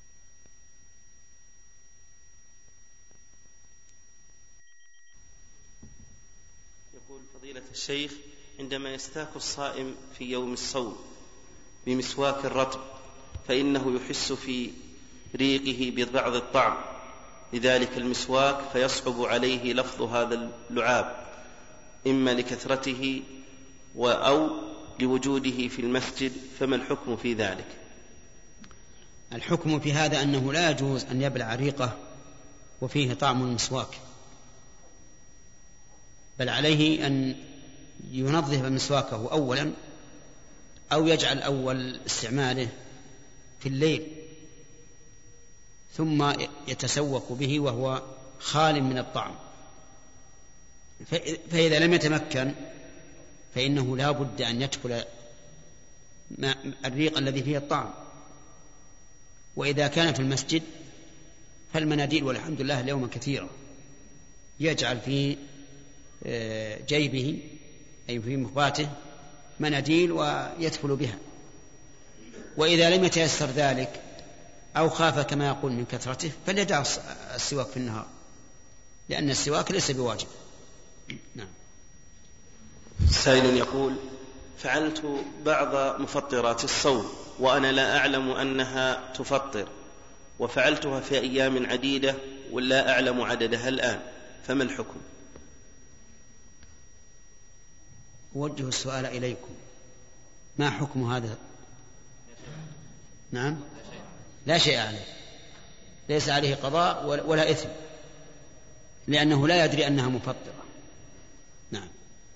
يقول فضيلة الشيخ: عندما يستاك الصائم في يوم الصوم بمسواك الرطب فإنه يحس في ريقه ببعض الطعم لذلك المسواك، فيصعب عليه لفظ هذا اللعاب، إما لكثرته أو لوجوده في المسجد، فما الحكم في ذلك؟ الحكم في هذا أنه لا يجوز أن يبلع ريقه وفيه طعم المسواك، بل عليه أن ينظف مسواكه أولا، أو يجعل أول استعماله في الليل ثم يتسوق به وهو خال من الطعم. فإذا لم يتمكن فإنه لا بد أن يدخل الريق الذي فيه الطعم. وإذا كان في المسجد فالمناديل والحمد لله اليوم كثيرة، يجعل في جيبه أي في مخباته مناديل ويدخل بها. وإذا لم يتيسر ذلك أو خاف كما يقول من كثرته فليدع السواك في النهار، لأن السواك ليس بواجب. نعم. سائل يقول: فعلت بعض مفطرات الصوم وأنا لا أعلم أنها تفطر، وفعلتها في أيام عديدة ولا أعلم عددها الآن، فما الحكم؟ أوجه السؤال إليكم: ما حكم هذا؟ نعم، لا شيء عليه، ليس عليه قضاء ولا إثم، لأنه لا يدري أنها مفطرة. نعم.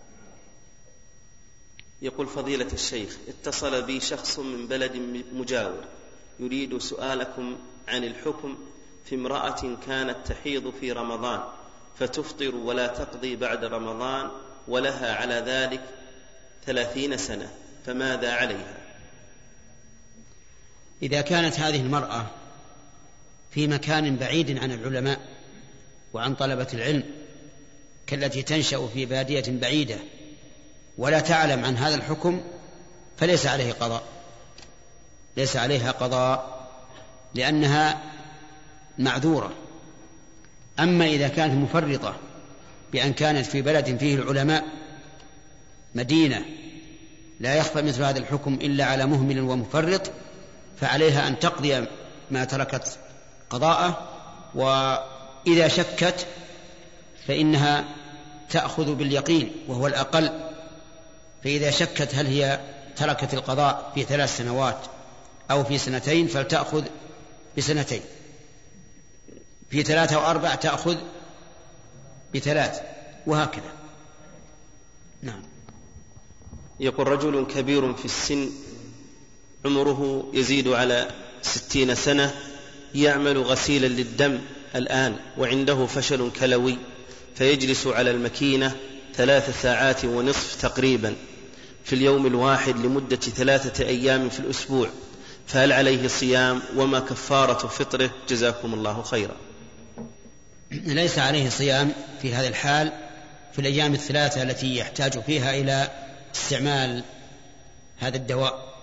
يقول فضيلة الشيخ: اتصل بي شخص من بلد مجاور يريد سؤالكم عن الحكم في امرأة كانت تحيض في رمضان فتفطر ولا تقضي بعد رمضان ولها على ذلك 30 سنة، فماذا عليها؟ إذا كانت هذه المرأة في مكان بعيد عن العلماء وعن طلبة العلم، كالتي تنشأ في بادية بعيدة ولا تعلم عن هذا الحكم، فليس عليه قضاء، ليس عليها قضاء لأنها معذورة. أما إذا كانت مفرطة بأن كانت في بلد فيه العلماء، مدينة لا يخفى مثل هذا الحكم إلا على مهمل ومفرط، فعليها أن تقضي ما تركت قضاءه. وإذا شكت فإنها تأخذ باليقين وهو الأقل، فإذا شكت هل هي تركت القضاء في 3 سنوات أو في 2 فلتأخذ ب2، في 3 أو 4 تأخذ ب3، وهكذا. نعم. يقول رجل كبير في السن عمره يزيد على 60 سنة يعمل غسيلا للدم الآن وعنده فشل كلوي، فيجلس على الماكينة 3 ساعات ونصف تقريبا في اليوم الواحد لمدة 3 أيام في الأسبوع، فهل عليه صيام؟ وما كفارة فطره؟ جزاكم الله خيرا. ليس عليه صيام في هذا الحال في الأيام 3 التي يحتاج فيها إلى استعمال هذا الدواء،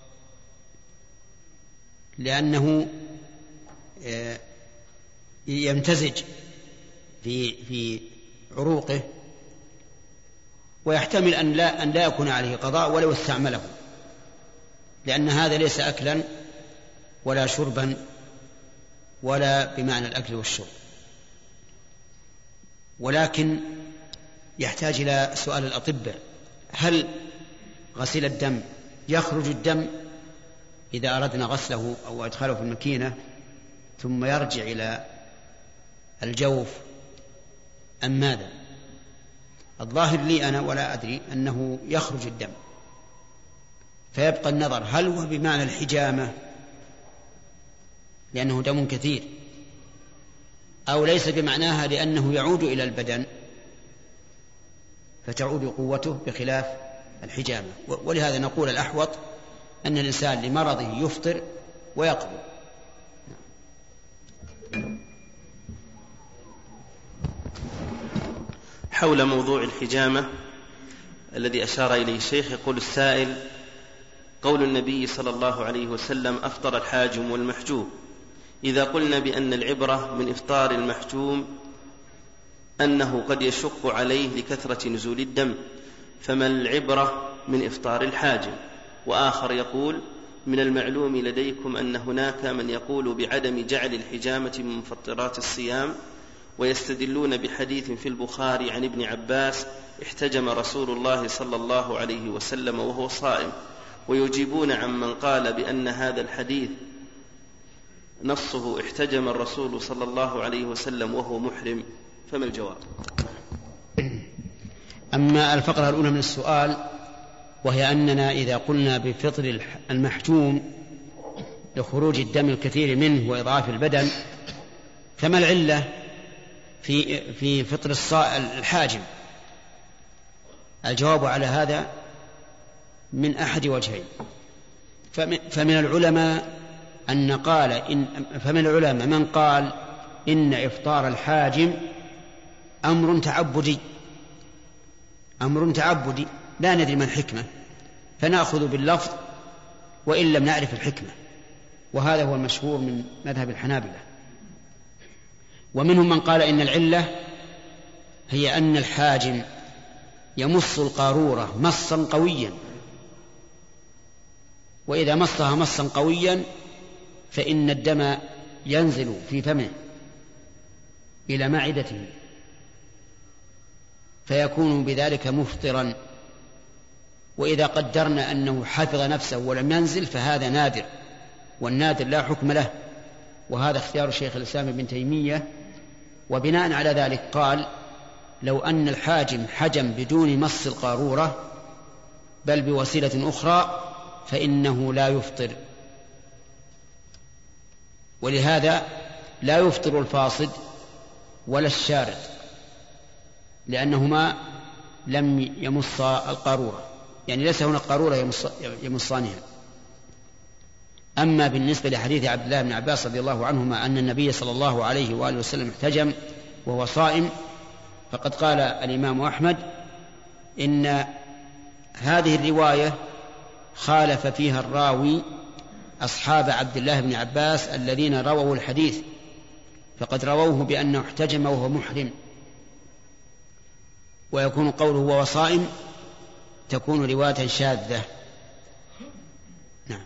لأنه يمتزج في عروقه، ويحتمل أن لا يكون عليه قضاء ولو استعمله، لأن هذا ليس أكلا ولا شربا ولا بمعنى الأكل والشرب، ولكن يحتاج إلى سؤال الأطباء: هل غسيل الدم يخرج الدم إذا أردنا غسله أو إدخاله في الماكينة ثم يرجع إلى الجوف أم ماذا؟ الظاهر لي أنا ولا أدري أنه يخرج الدم، فيبقى النظر هل هو بمعنى الحجامة لأنه دم كثير، أو ليس بمعناها لأنه يعود إلى البدن فتعود قوته بخلاف الحجامة. ولهذا نقول الأحوط أن الإنسان لمرضه يفطر ويقضي. حول موضوع الحجامة الذي أشار إليه الشيخ، يقول السائل: قول النبي صلى الله عليه وسلم: أفطر الحاجم والمحجوم، إذا قلنا بأن العبرة من إفطار المحجوم أنه قد يشق عليه لكثرة نزول الدم، فما العبرة من إفطار الحاجم؟ وآخر يقول: من المعلوم لديكم أن هناك من يقول بعدم جعل الحجامة من مفطرات الصيام، ويستدلون بحديث في البخاري عن ابن عباس: احتجم رسول الله صلى الله عليه وسلم وهو صائم، ويجيبون عمن قال بأن هذا الحديث نصه احتجم الرسول صلى الله عليه وسلم وهو محرم، فما الجواب؟ أما الفقرة الأولى من السؤال، وهي أننا إذا قلنا بفطر المحجوم لخروج الدم الكثير منه وإضعاف البدن، فما العلة في فطر الحاجم؟ الجواب على هذا من أحد وجهين. فمن العلماء من قال إن إفطار الحاجم أمر تعبدي لا ندري ما الحكمة، فنأخذ باللفظ وإن لم نعرف الحكمة، وهذا هو المشهور من مذهب الحنابلة. ومنهم من قال إن العلة هي أن الحاجم يمص القارورة مصا قويا، وإذا مصها مصا قويا فإن الدم ينزل في فمه إلى معدته، فيكون بذلك مفطرا. وإذا قدرنا أنه حفظ نفسه ولم ينزل فهذا نادر، والنادر لا حكم له، وهذا اختيار شيخ الإسلام ابن تيمية. وبناء على ذلك قال: لو أن الحاجم حجم بدون مص القارورة بل بوسيلة أخرى فإنه لا يفطر. ولهذا لا يفطر الفاصد ولا الشارد، لأنهما لم يمص القارورة، يعني ليس هناك قارورة يمصانها. أما بالنسبة لحديث عبد الله بن عباس رضي الله عنهما أن النبي صلى الله عليه وآله وسلم احتجم وهو صائم، فقد قال الإمام أحمد إن هذه الرواية خالف فيها الراوي أصحاب عبد الله بن عباس الذين رووا الحديث، فقد رووه بأنه احتجم وهو محرم، ويكون قوله وهو صائم تكون رواية شاذة. نعم.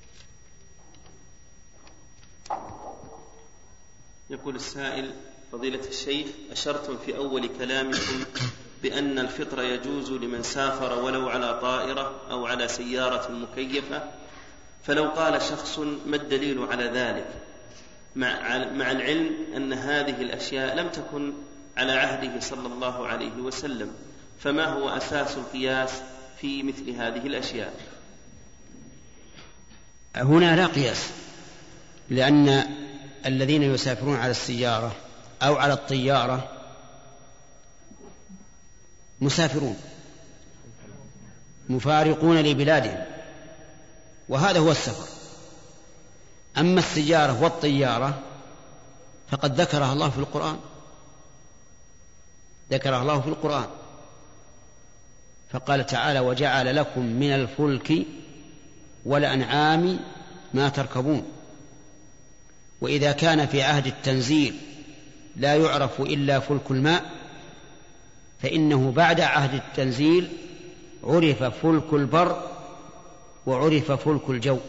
يقول السائل: فضيلة الشيخ، أشرتم في أول كلامكم بأن الفطر يجوز لمن سافر ولو على طائرة أو على سيارة مكيفة، فلو قال شخص ما الدليل على ذلك، مع العلم أن هذه الأشياء لم تكن على عهده صلى الله عليه وسلم، فما هو أساس القياس في مثل هذه الأشياء؟ هنا لا قياس، لأن الذين يسافرون على السيارة أو على الطيارة مسافرون مفارقون لبلادهم، وهذا هو السفر. أما السيارة والطيارة فقد ذكرها الله في القرآن، فقال تعالى: وجعل لكم من الفلك والأنعام ما تركبون. وإذا كان في عهد التنزيل لا يعرف إلا فلك الماء، فإنه بعد عهد التنزيل عرف فلك البر وعرف فلك الجو.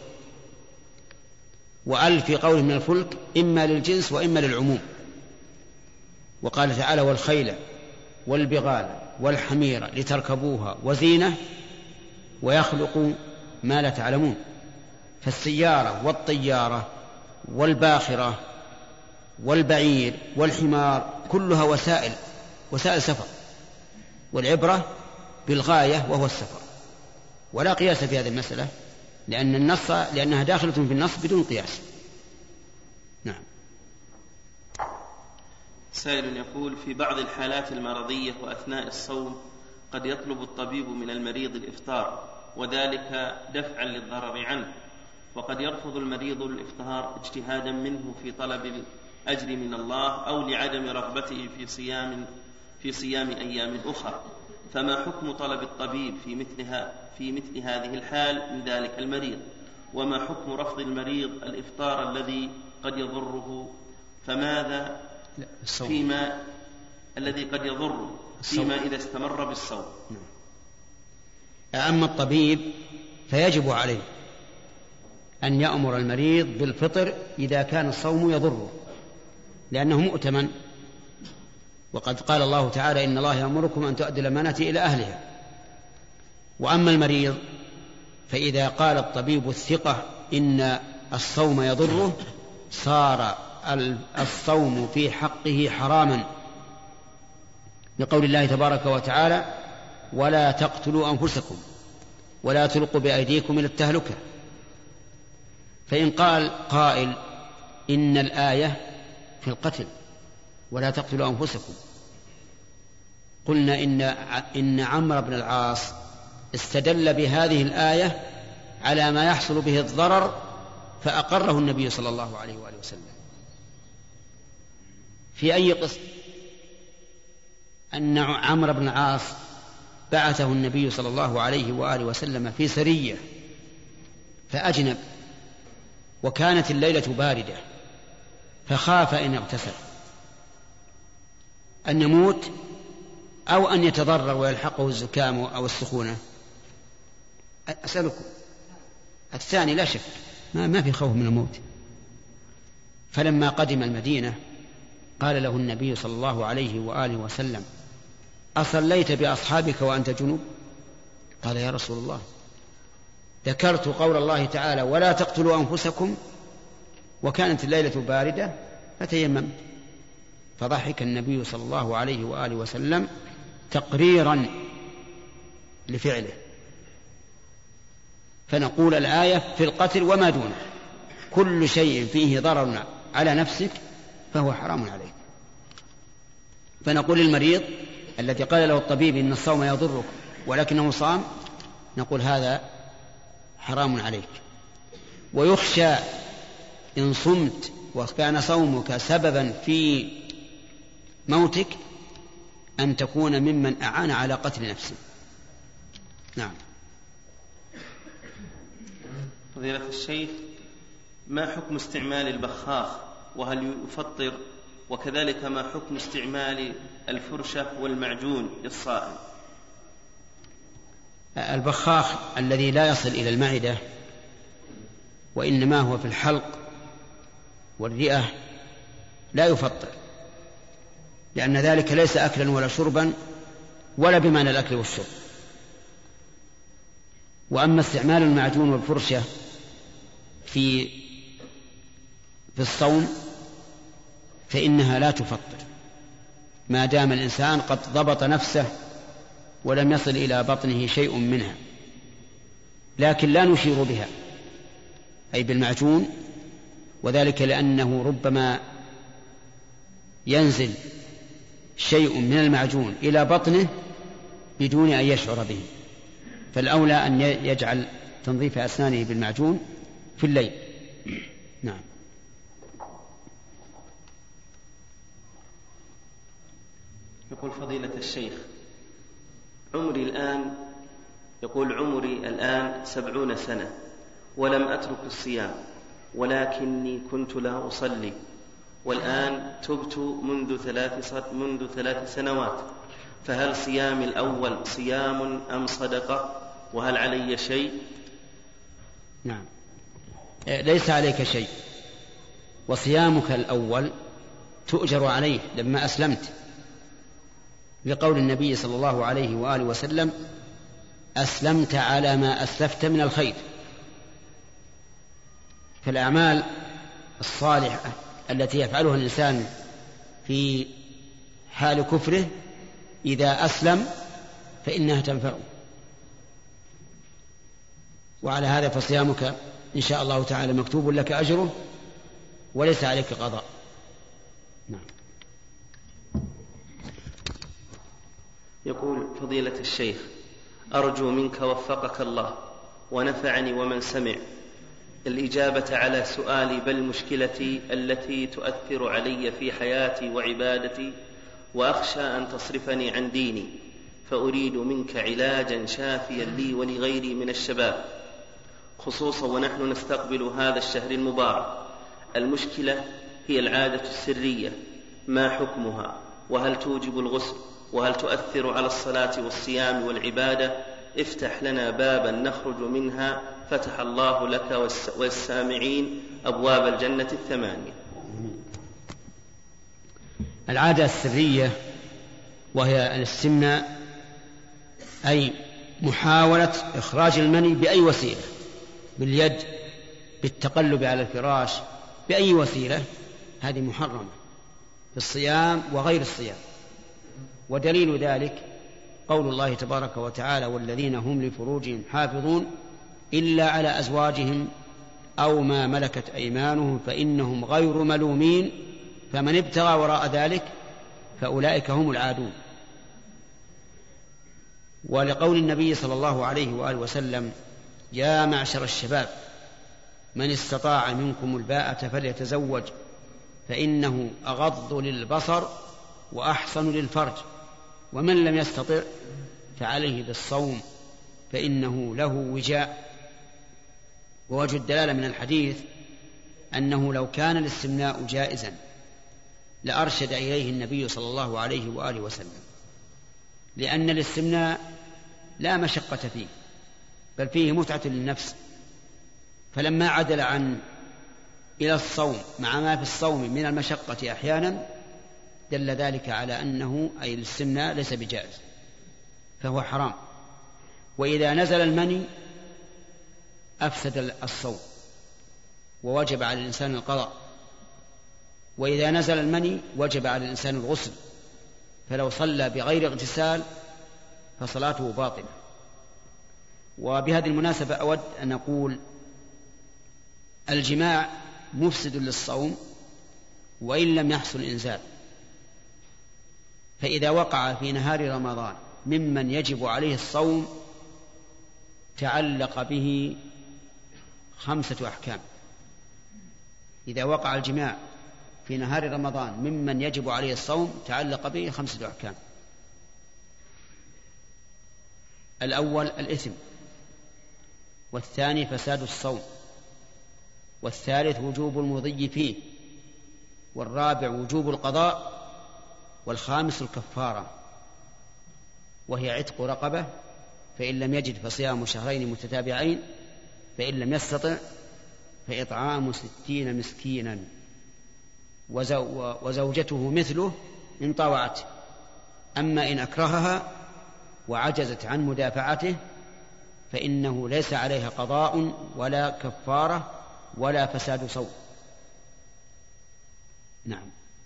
وأل في قوله من الفلك إما للجنس وإما للعموم. وقال تعالى: والخيل والبغال والحمير لتركبوها وزينة ويخلق ما لا تعلمون. فالسيارة والطيارة والباخرة والبعير والحمار كلها وسائل سفر، والعبرة بالغاية وهو السفر، ولا قياس في هذه المسألة لأنها داخلة في النص بدون قياس. نعم. سائل يقول: في بعض الحالات المرضية وأثناء الصوم قد يطلب الطبيب من المريض الإفطار، وذلك دفعا للضرر عنه، وقد يرفض المريض الإفطار اجتهادا منه في طلب الأجر من الله أو لعدم رغبته في صيام أيام أخرى، فما حكم طلب الطبيب في مثل هذه الحال من ذلك المريض؟ وما حكم رفض المريض الإفطار الذي قد يضره؟ فماذا فيما الذي قد يضره فيما إذا استمر بالصوم؟ أما الطبيب فيجب عليه أن يأمر المريض بالفطر إذا كان الصوم يضره، لأنه مؤتمن، وقد قال الله تعالى: إن الله يأمركم أن تؤدوا الأمانات إلى أهلها. وأما المريض فإذا قال الطبيب الثقة إن الصوم يضره صار الصوم في حقه حراما، لقول الله تبارك وتعالى: ولا تقتلوا أنفسكم ولا تلقوا بأيديكم إلى التهلكة. فإن قال قائل إن الآية في القتل ولا تقتلوا أنفسكم، قلنا إن عمرو بن العاص استدل بهذه الآية على ما يحصل به الضرر فأقره النبي صلى الله عليه وآله وسلم. في أي قسم؟ أن عمرو بن العاص بعثه النبي صلى الله عليه وآله وسلم في سرية فأجنب، وكانت الليلة باردة، فخاف إن اغتسل أن يموت أو أن يتضرر ويلحقه الزكام أو السخونة. أسألكم، الثاني لا شك ما في خوف من الموت. فلما قدم المدينة قال له النبي صلى الله عليه وآله وسلم: أصليت بأصحابك وأنت جنوب؟ قال: يا رسول الله، ذكرت قول الله تعالى: ولا تقتلوا أنفسكم، وكانت الليلة باردة فتيممت. فضحك النبي صلى الله عليه وآله وسلم تقريرا لفعله. فنقول الآية في القتل وما دونه، كل شيء فيه ضرر على نفسك فهو حرام عليك. فنقول للمريض الذي قال له الطبيب إن الصوم يضرك ولكنه صام، نقول هذا حرام عليك. ويخشى إن صمت وكان صومك سببا في موتك أن تكون ممن أعان على قتل نفسه. نعم. فضيلة الشيخ، ما حكم استعمال البخاخ وهل يفطر؟ وكذلك ما حكم استعمال الفرشة والمعجون للصائم؟ البخاخ الذي لا يصل إلى المعدة وإنما هو في الحلق والرئة لا يفطر، لأن ذلك ليس أكلا ولا شربا ولا بمعنى الأكل والشرب. وأما استعمال المعجون والفرشة في الصوم فإنها لا تفطر ما دام الإنسان قد ضبط نفسه ولم يصل إلى بطنه شيء منها، لكن لا نشير بها أي بالمعجون، وذلك لأنه ربما ينزل شيء من المعجون إلى بطنه بدون أن يشعر به، فالأولى أن يجعل تنظيف أسنانه بالمعجون في الليل. نعم. يقول فضيلة الشيخ، عمري الآن 70 سنة ولم أترك الصيام، ولكني كنت لا أصلي، والآن تبت منذ 3 سنوات، فهل صيامي الأول صيام أم صدقة؟ وهل علي شيء؟ نعم، ليس عليك شيء، وصيامك الأول تؤجر عليه لما أسلمت، لقول النبي صلى الله عليه وآله وسلم: أسلمت على ما أسلفت من الخير. فالأعمال الصالحة التي يفعلها الإنسان في حال كفره إذا أسلم فإنها تنفعه، وعلى هذا فصيامك إن شاء الله تعالى مكتوب لك أجره وليس عليك قضاء. نعم. يقول فضيلة الشيخ: أرجو منك وفقك الله ونفعني ومن سمع الإجابة على سؤالي بل مشكلتي التي تؤثر علي في حياتي وعبادتي، وأخشى أن تصرفني عن ديني، فأريد منك علاجا شافيا لي ولغيري من الشباب، خصوصا ونحن نستقبل هذا الشهر المبارك. المشكلة هي العادة السرية، ما حكمها؟ وهل توجب الغسل؟ وهل تؤثر على الصلاة والصيام والعبادة؟ افتح لنا بابا نخرج منها فتح الله لك والسامعين أبواب الجنة 8. العادة السرية وهي الاستمناء، أي محاولة إخراج المني بأي وسيلة، باليد، بالتقلب على الفراش، بأي وسيلة، هذه محرمة في الصيام وغير الصيام. ودليل ذلك قول الله تبارك وتعالى: والذين هم لفروجهم حافظون إلا على أزواجهم أو ما ملكت أيمانهم فإنهم غير ملومين فمن ابتغى وراء ذلك فأولئك هم العادون. ولقول النبي صلى الله عليه وآله وسلم: يا معشر الشباب من استطاع منكم الباءة فليتزوج فإنه أغض للبصر وأحصن للفرج، ومن لم يستطع فعليه بالصوم فإنه له وجاء. ووجه الدلالة من الحديث أنه لو كان الاستمناء جائزا لأرشد إليه النبي صلى الله عليه وآله وسلم، لأن الاستمناء لا مشقة فيه بل فيه متعة للنفس، فلما عدل إلى الصوم مع ما في الصوم من المشقة أحيانا دل ذلك على أنه أي الاستمناء ليس بجائز فهو حرام. وإذا نزل المني أفسد الصوم ووجب على الإنسان القضاء، وإذا نزل المني وجب على الإنسان الغسل، فلو صلى بغير اغتسال فصلاته باطلة. وبهذه المناسبة أود أن أقول: الجماع مفسد للصوم وإن لم يحصل إنزال، فإذا وقع في نهار رمضان ممن يجب عليه الصوم تعلق به 5 أحكام. إذا وقع الجماع في نهار رمضان ممن يجب عليه الصوم تعلق به 5 أحكام. الأول الإثم، والثاني فساد الصوم، والثالث وجوب المضي فيه، والرابع وجوب القضاء، والخامس الكفارة وهي عتق رقبة، فإن لم يجد فصيام شهرين متتابعين، فإن لم يستطع فإطعام 60 مسكينا، وزوجته مثله إن طاوعته، أما إن أكرهها وعجزت عن مدافعته فإنه ليس عليها قضاء ولا كفارة ولا فساد صوم. نعم.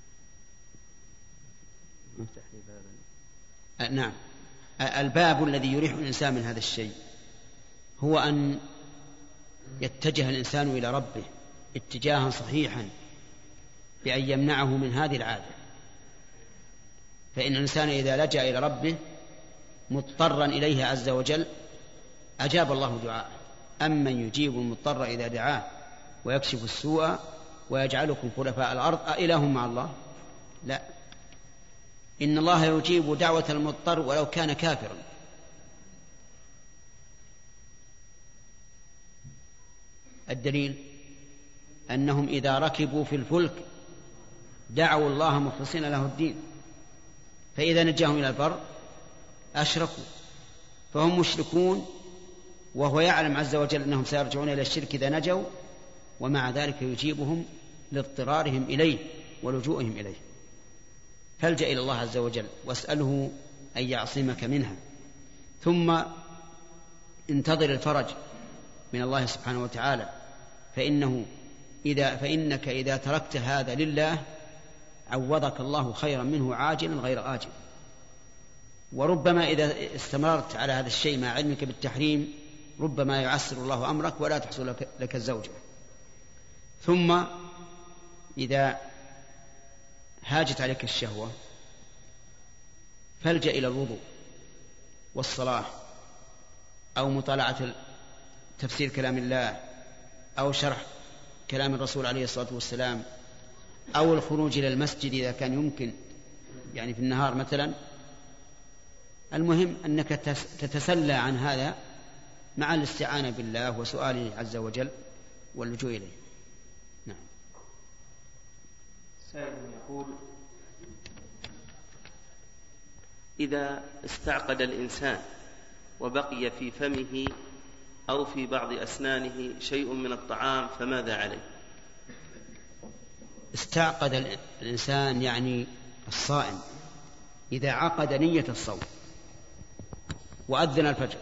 نعم. الباب الذي يريح الإنسان من هذا الشيء هو أن يتجه الإنسان إلى ربه اتجاها صحيحا بأن يمنعه من هذه العادة. فإن الإنسان إذا لجأ إلى ربه مضطرا إليه عز وجل أجاب الله دعاءه. أمن يجيب المضطر إذا دعاه ويكشف السوء ويجعلكم خلفاء الأرض أإله مع الله؟ لا، إن الله يجيب دعوة المضطر ولو كان كافرا. الدليل أنهم إذا ركبوا في الفلك دعوا الله مخلصين له الدين، فإذا نجاهم إلى البر أشركوا، فهم مشركون وهو يعلم عز وجل أنهم سيرجعون إلى الشرك إذا نجوا، ومع ذلك يجيبهم لاضطرارهم إليه ولجوئهم إليه. فالجأ إلى الله عز وجل واسأله أن يعصمك منها، ثم انتظر الفرج من الله سبحانه وتعالى، فإنك إذا تركت هذا لله عوضك الله خيرا منه عاجلا غير آجل. وربما إذا استمررت على هذا الشيء مع علمك بالتحريم ربما يعسر الله أمرك ولا تحصل لك الزوجة. ثم إذا هاجت عليك الشهوة فالجأ إلى الوضوء والصلاة أو مطالعة تفسير كلام الله أو شرح كلام الرسول عليه الصلاة والسلام أو الخروج إلى المسجد إذا كان يمكن، يعني في النهار مثلا. المهم أنك تتسلى عن هذا مع الاستعانة بالله وسؤاله عز وجل واللجوء إليه. نعم. سائل يقول: إذا استعقد الإنسان وبقي في فمه أو في بعض أسنانه شيء من الطعام فماذا عليه؟ استعقد الإنسان يعني الصائم إذا عقد نية الصوم وأذن الفجر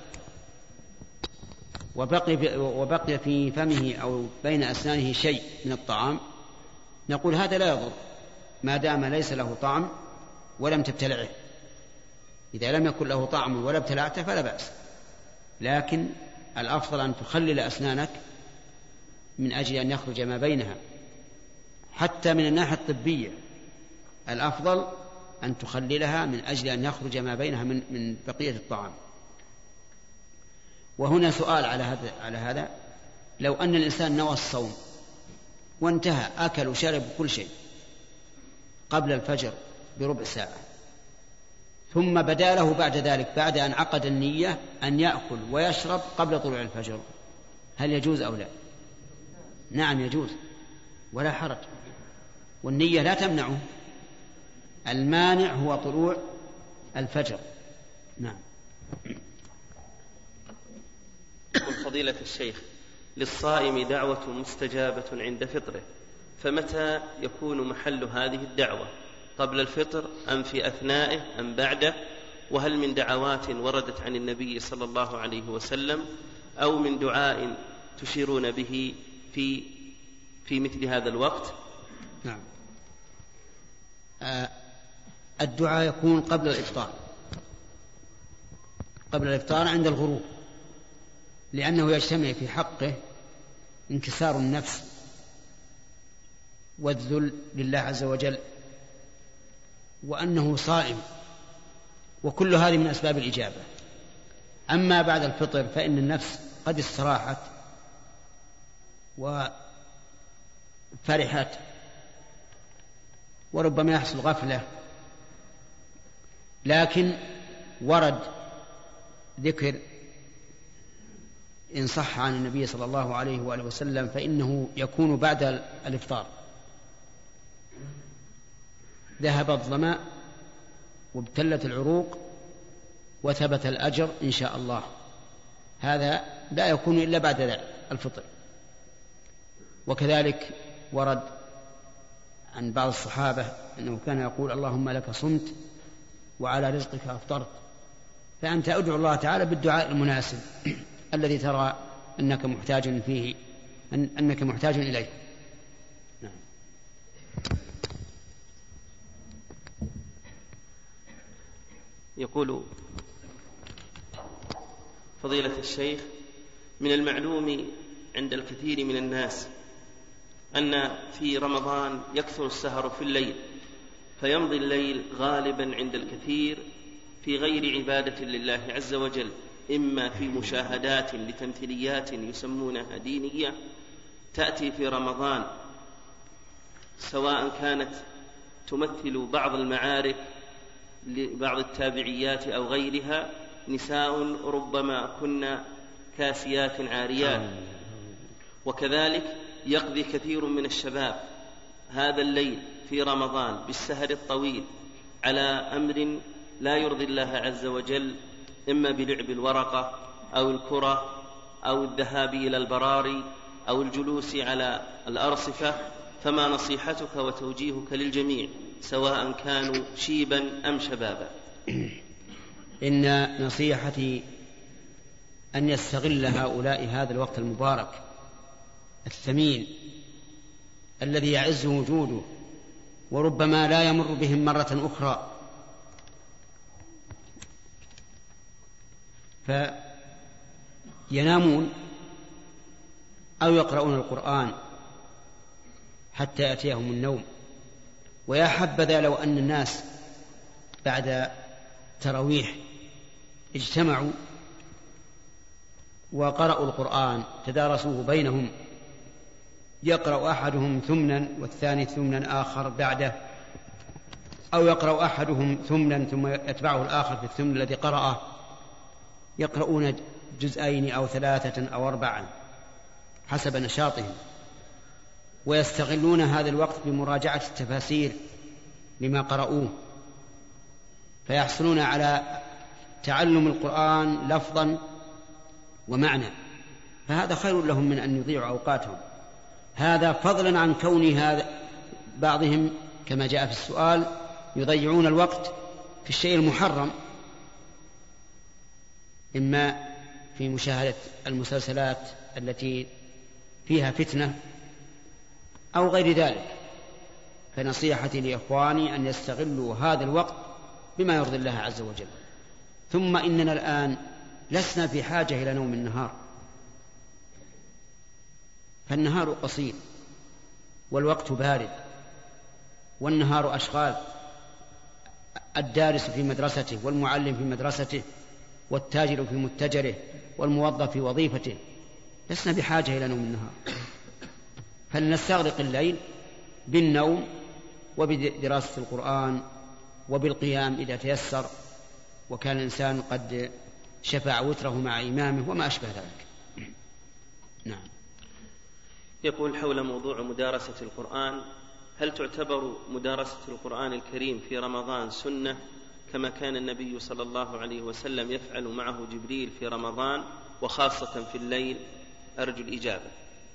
وبقي في فمه أو بين أسنانه شيء من الطعام، نقول هذا لا يضر ما دام ليس له طعم ولم تبتلعه. إذا لم يكن له طعم ولا ابتلعته فلا بأس، لكن الأفضل أن تخلل أسنانك من أجل أن يخرج ما بينها. حتى من الناحية الطبية الأفضل أن تخللها من أجل أن يخرج ما بينها من بقية الطعام. وهنا سؤال على هذا: لو أن الإنسان نوى الصوم وانتهى أكل وشرب كل شيء قبل الفجر بربع ساعة، ثم بدا له بعد ذلك بعد أن عقد النية أن يأكل ويشرب قبل طلوع الفجر، هل يجوز أو لا؟ نعم يجوز ولا حرج، والنية لا تمنعه، المانع هو طلوع الفجر. نعم. فضيلة الشيخ: للصائم دعوة مستجابة عند فطره، فمتى يكون محل هذه الدعوة؟ قبل الفطر أم في أثنائه أم بعده؟ وهل من دعوات وردت عن النبي صلى الله عليه وسلم أو من دعاء تشيرون به في مثل هذا الوقت؟ نعم. الدعاء يكون قبل الإفطار عند الغروب، لأنه يجتمع في حقه انكسار النفس والذل لله عز وجل وأنه صائم، وكل هذه من أسباب الإجابة. أما بعد الفطر فإن النفس قد استراحت وفرحت، وربما يحصل غفلة. لكن ورد ذكر إن صح عن النبي صلى الله عليه وآله وسلم فإنه يكون بعد الإفطار. ذهب الظمأ وابتلت العروق وثبت الأجر إن شاء الله. هذا لا يكون إلا بعد الفطر. وكذلك ورد عن بعض الصحابة أنه كان يقول اللهم لك صمت وعلى رزقك أفطرت. فأنت أدعو الله تعالى بالدعاء المناسب الذي ترى أنك محتاج فيه، أنك محتاج إليه. نعم. يقول فضيلة الشيخ: من المعلوم عند الكثير من الناس أن في رمضان يكثر السهر في الليل، فيمضي الليل غالبا عند الكثير في غير عبادة لله عز وجل، إما في مشاهدات لتمثيليات يسمونها دينية تأتي في رمضان، سواء كانت تمثل بعض المعارك لبعض التابعيات أو غيرها، نساء ربما كن كاسيات عاريات. وكذلك يقضي كثير من الشباب هذا الليل في رمضان بالسهر الطويل على أمر لا يرضي الله عز وجل، إما بلعب الورقة أو الكرة أو الذهاب إلى البراري أو الجلوس على الأرصفة. فما نصيحتك وتوجيهك للجميع سواء كانوا شيبا أم شبابا؟ إن نصيحتي أن يستغل هؤلاء هذا الوقت المبارك الثمين الذي يعز وجوده وربما لا يمر بهم مرة أخرى، فينامون أو يقرؤون القرآن حتى يأتيهم النوم. ويا حبذا لو أن الناس بعد تراويح اجتمعوا وقرأوا القرآن تدارسوه بينهم، يقرأ أحدهم ثمنا والثاني ثمنا آخر بعده، أو يقرأ أحدهم ثمنا ثم يتبعه الآخر في الثمن الذي قرأه، يقرؤون جزئين أو 3 أو 4 حسب نشاطهم، ويستغلون هذا الوقت بمراجعة التفاسير لما قرأوه، فيحصلون على تعلم القرآن لفظا ومعنى، فهذا خير لهم من أن يضيعوا أوقاتهم. هذا فضلا عن كون هذا بعضهم كما جاء في السؤال يضيعون الوقت في الشيء المحرم، إما في مشاهدة المسلسلات التي فيها فتنة أو غير ذلك. فنصيحتي لإخواني أن يستغلوا هذا الوقت بما يرضي الله عز وجل. ثم إننا الآن لسنا في حاجة إلى نوم النهار، فالنهار قصير والوقت بارد والنهار أشغال، الدارس في مدرسته والمعلم في مدرسته والتاجر في متجره والموظف في وظيفته، لسنا بحاجة إلى نوم النهار. فلنستغرق الليل بالنوم وبدراسة القرآن وبالقيام إذا تيسر، وكان الإنسان قد شفع وتره مع إمامه وما أشبه ذلك. نعم. يقول حول موضوع مدارسة القرآن: هل تعتبر مدارسة القرآن الكريم في رمضان سنة كما كان النبي صلى الله عليه وسلم يفعل معه جبريل في رمضان وخاصة في الليل؟ أرجو الإجابة.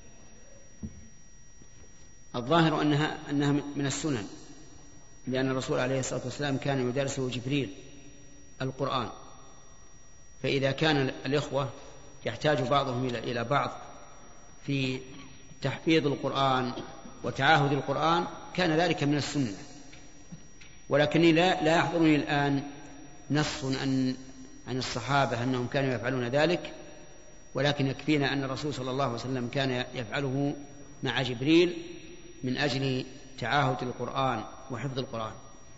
الظاهر أنها من السنن، لأن الرسول عليه الصلاة والسلام كان يدرسه جبريل القرآن، فإذا كان الإخوة يحتاج بعضهم إلى بعض في تحفيظ القرآن وتعاهد القرآن كان ذلك من السنة. ولكني لا يحضرني الآن نص عن الصحابة أنهم كانوا يفعلون ذلك، ولكن يكفينا أن الرسول صلى الله عليه وسلم كان يفعله مع جبريل من أجل تعاهد القرآن وحفظ القرآن.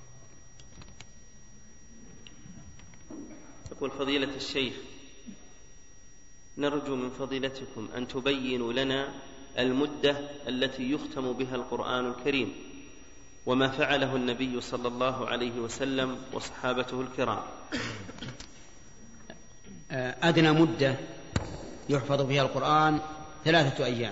يقول فضيلة الشيخ: نرجو من فضيلتكم أن تبينوا لنا المدة التي يختم بها القرآن الكريم، وما فعله النبي صلى الله عليه وسلم وصحابته الكرام. أدنى مدة يحفظ فيها القرآن 3 أيام،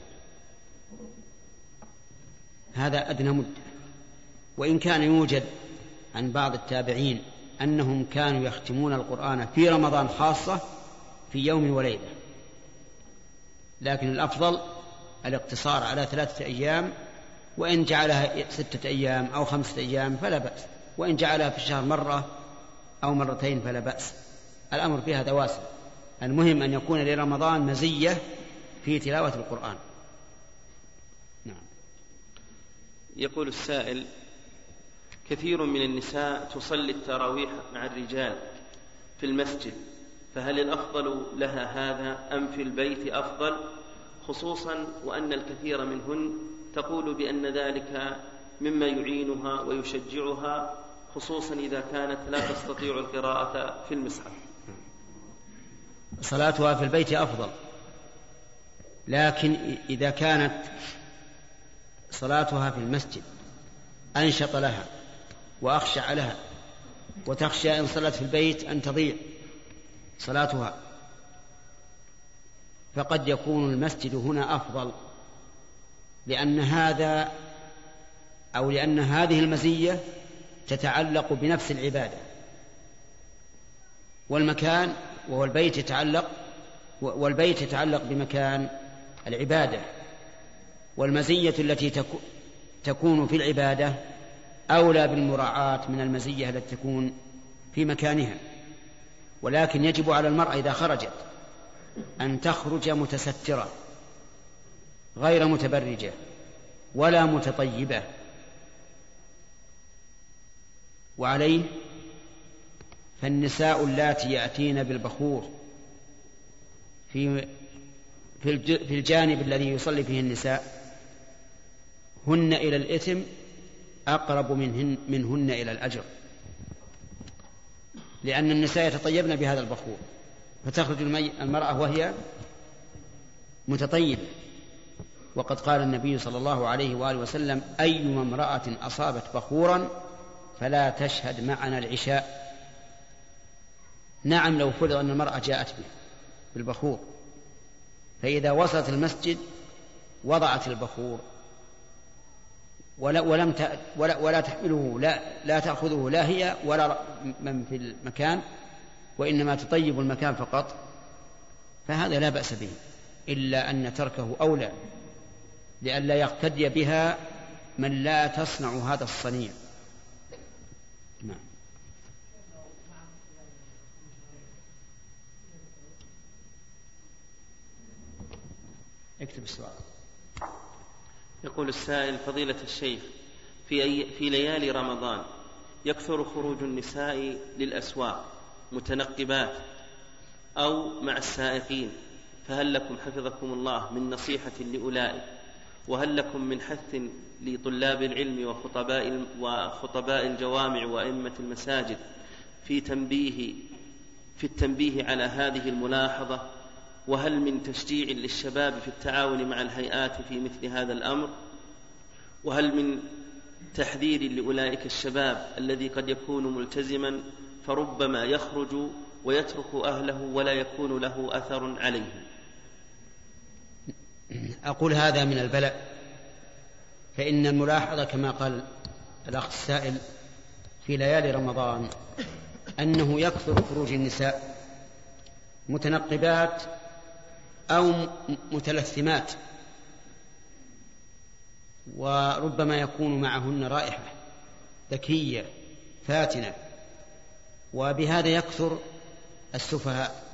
هذا أدنى مدة. وإن كان يوجد عن بعض التابعين أنهم كانوا يختمون القرآن في رمضان خاصة في يوم وليلة، لكن الأفضل الاقتصار على 3 أيام، وإن جعلها 6 أيام أو 5 أيام فلا بأس، وإن جعلها في الشهر مرة أو مرتين فلا بأس، الأمر فيها دواسة. المهم أن يكون لرمضان مزية في تلاوة القرآن. نعم. يقول السائل: كثير من النساء تصلي التراويح مع الرجال في المسجد، فهل الأفضل لها هذا أم في البيت أفضل، خصوصا وأن الكثير منهن تقول بأن ذلك مما يعينها ويشجعها، خصوصا إذا كانت لا تستطيع القراءة في المصحف؟ صلاتها في البيت أفضل، لكن إذا كانت صلاتها في المسجد أنشط لها وأخشع لها، وتخشى إن صلت في البيت أن تضيع صلاتها، فقد يكون المسجد هنا أفضل، لأن هذه المزية تتعلق بنفس العبادة، والمكان وهو والبيت يتعلق بمكان العبادة، والمزية التي تكون في العبادة أولى بالمراعاة من المزية التي تكون في مكانها. ولكن يجب على المرأة إذا خرجت أن تخرج متسترة غير متبرجة ولا متطيبة. وعليه فالنساء اللاتي يأتين بالبخور في الجانب الذي يصلي فيه النساء هن إلى الإثم أقرب منهن إلى الأجر، لأن النساء يتطيبن بهذا البخور، فتخرج المرأة وهي متطيبة. وقد قال النبي صلى الله عليه وآله وسلم: أيما امرأة أصابت بخورا فلا تشهد معنا العشاء. نعم، لو فرض أن المرأة جاءت بالبخور، فإذا وصلت المسجد وضعت البخور ولا تحمله، لا تأخذه لا هي ولا من في المكان، وإنما تطيب المكان فقط، فهذا لا بأس به، إلا أن تركه أولى، لئلا يقتدي بها من لا تصنع هذا الصنيع. نعم. اكتب السؤال. يقول السائل: فضيلة الشيخ، في ليالي رمضان يكثر خروج النساء للأسواق متنقبات أو مع السائقين، فهل لكم حفظكم الله من نصيحة لأولئك؟ وهل لكم من حث لطلاب العلم وخطباء الجوامع وأئمة المساجد في التنبيه على هذه الملاحظة؟ وهل من تشجيع للشباب في التعاون مع الهيئات في مثل هذا الأمر؟ وهل من تحذير لأولئك الشباب الذي قد يكون ملتزما فربما يخرج ويترك أهله ولا يكون له أثر عليه؟ أقول هذا من البلاء، فإن الملاحظة كما قال الأخ السائل في ليالي رمضان أنه يكثر خروج النساء متنقبات أو متلثمات، وربما يكون معهن رائحة ذكية فاتنة، وبهذا يكثر السفهاء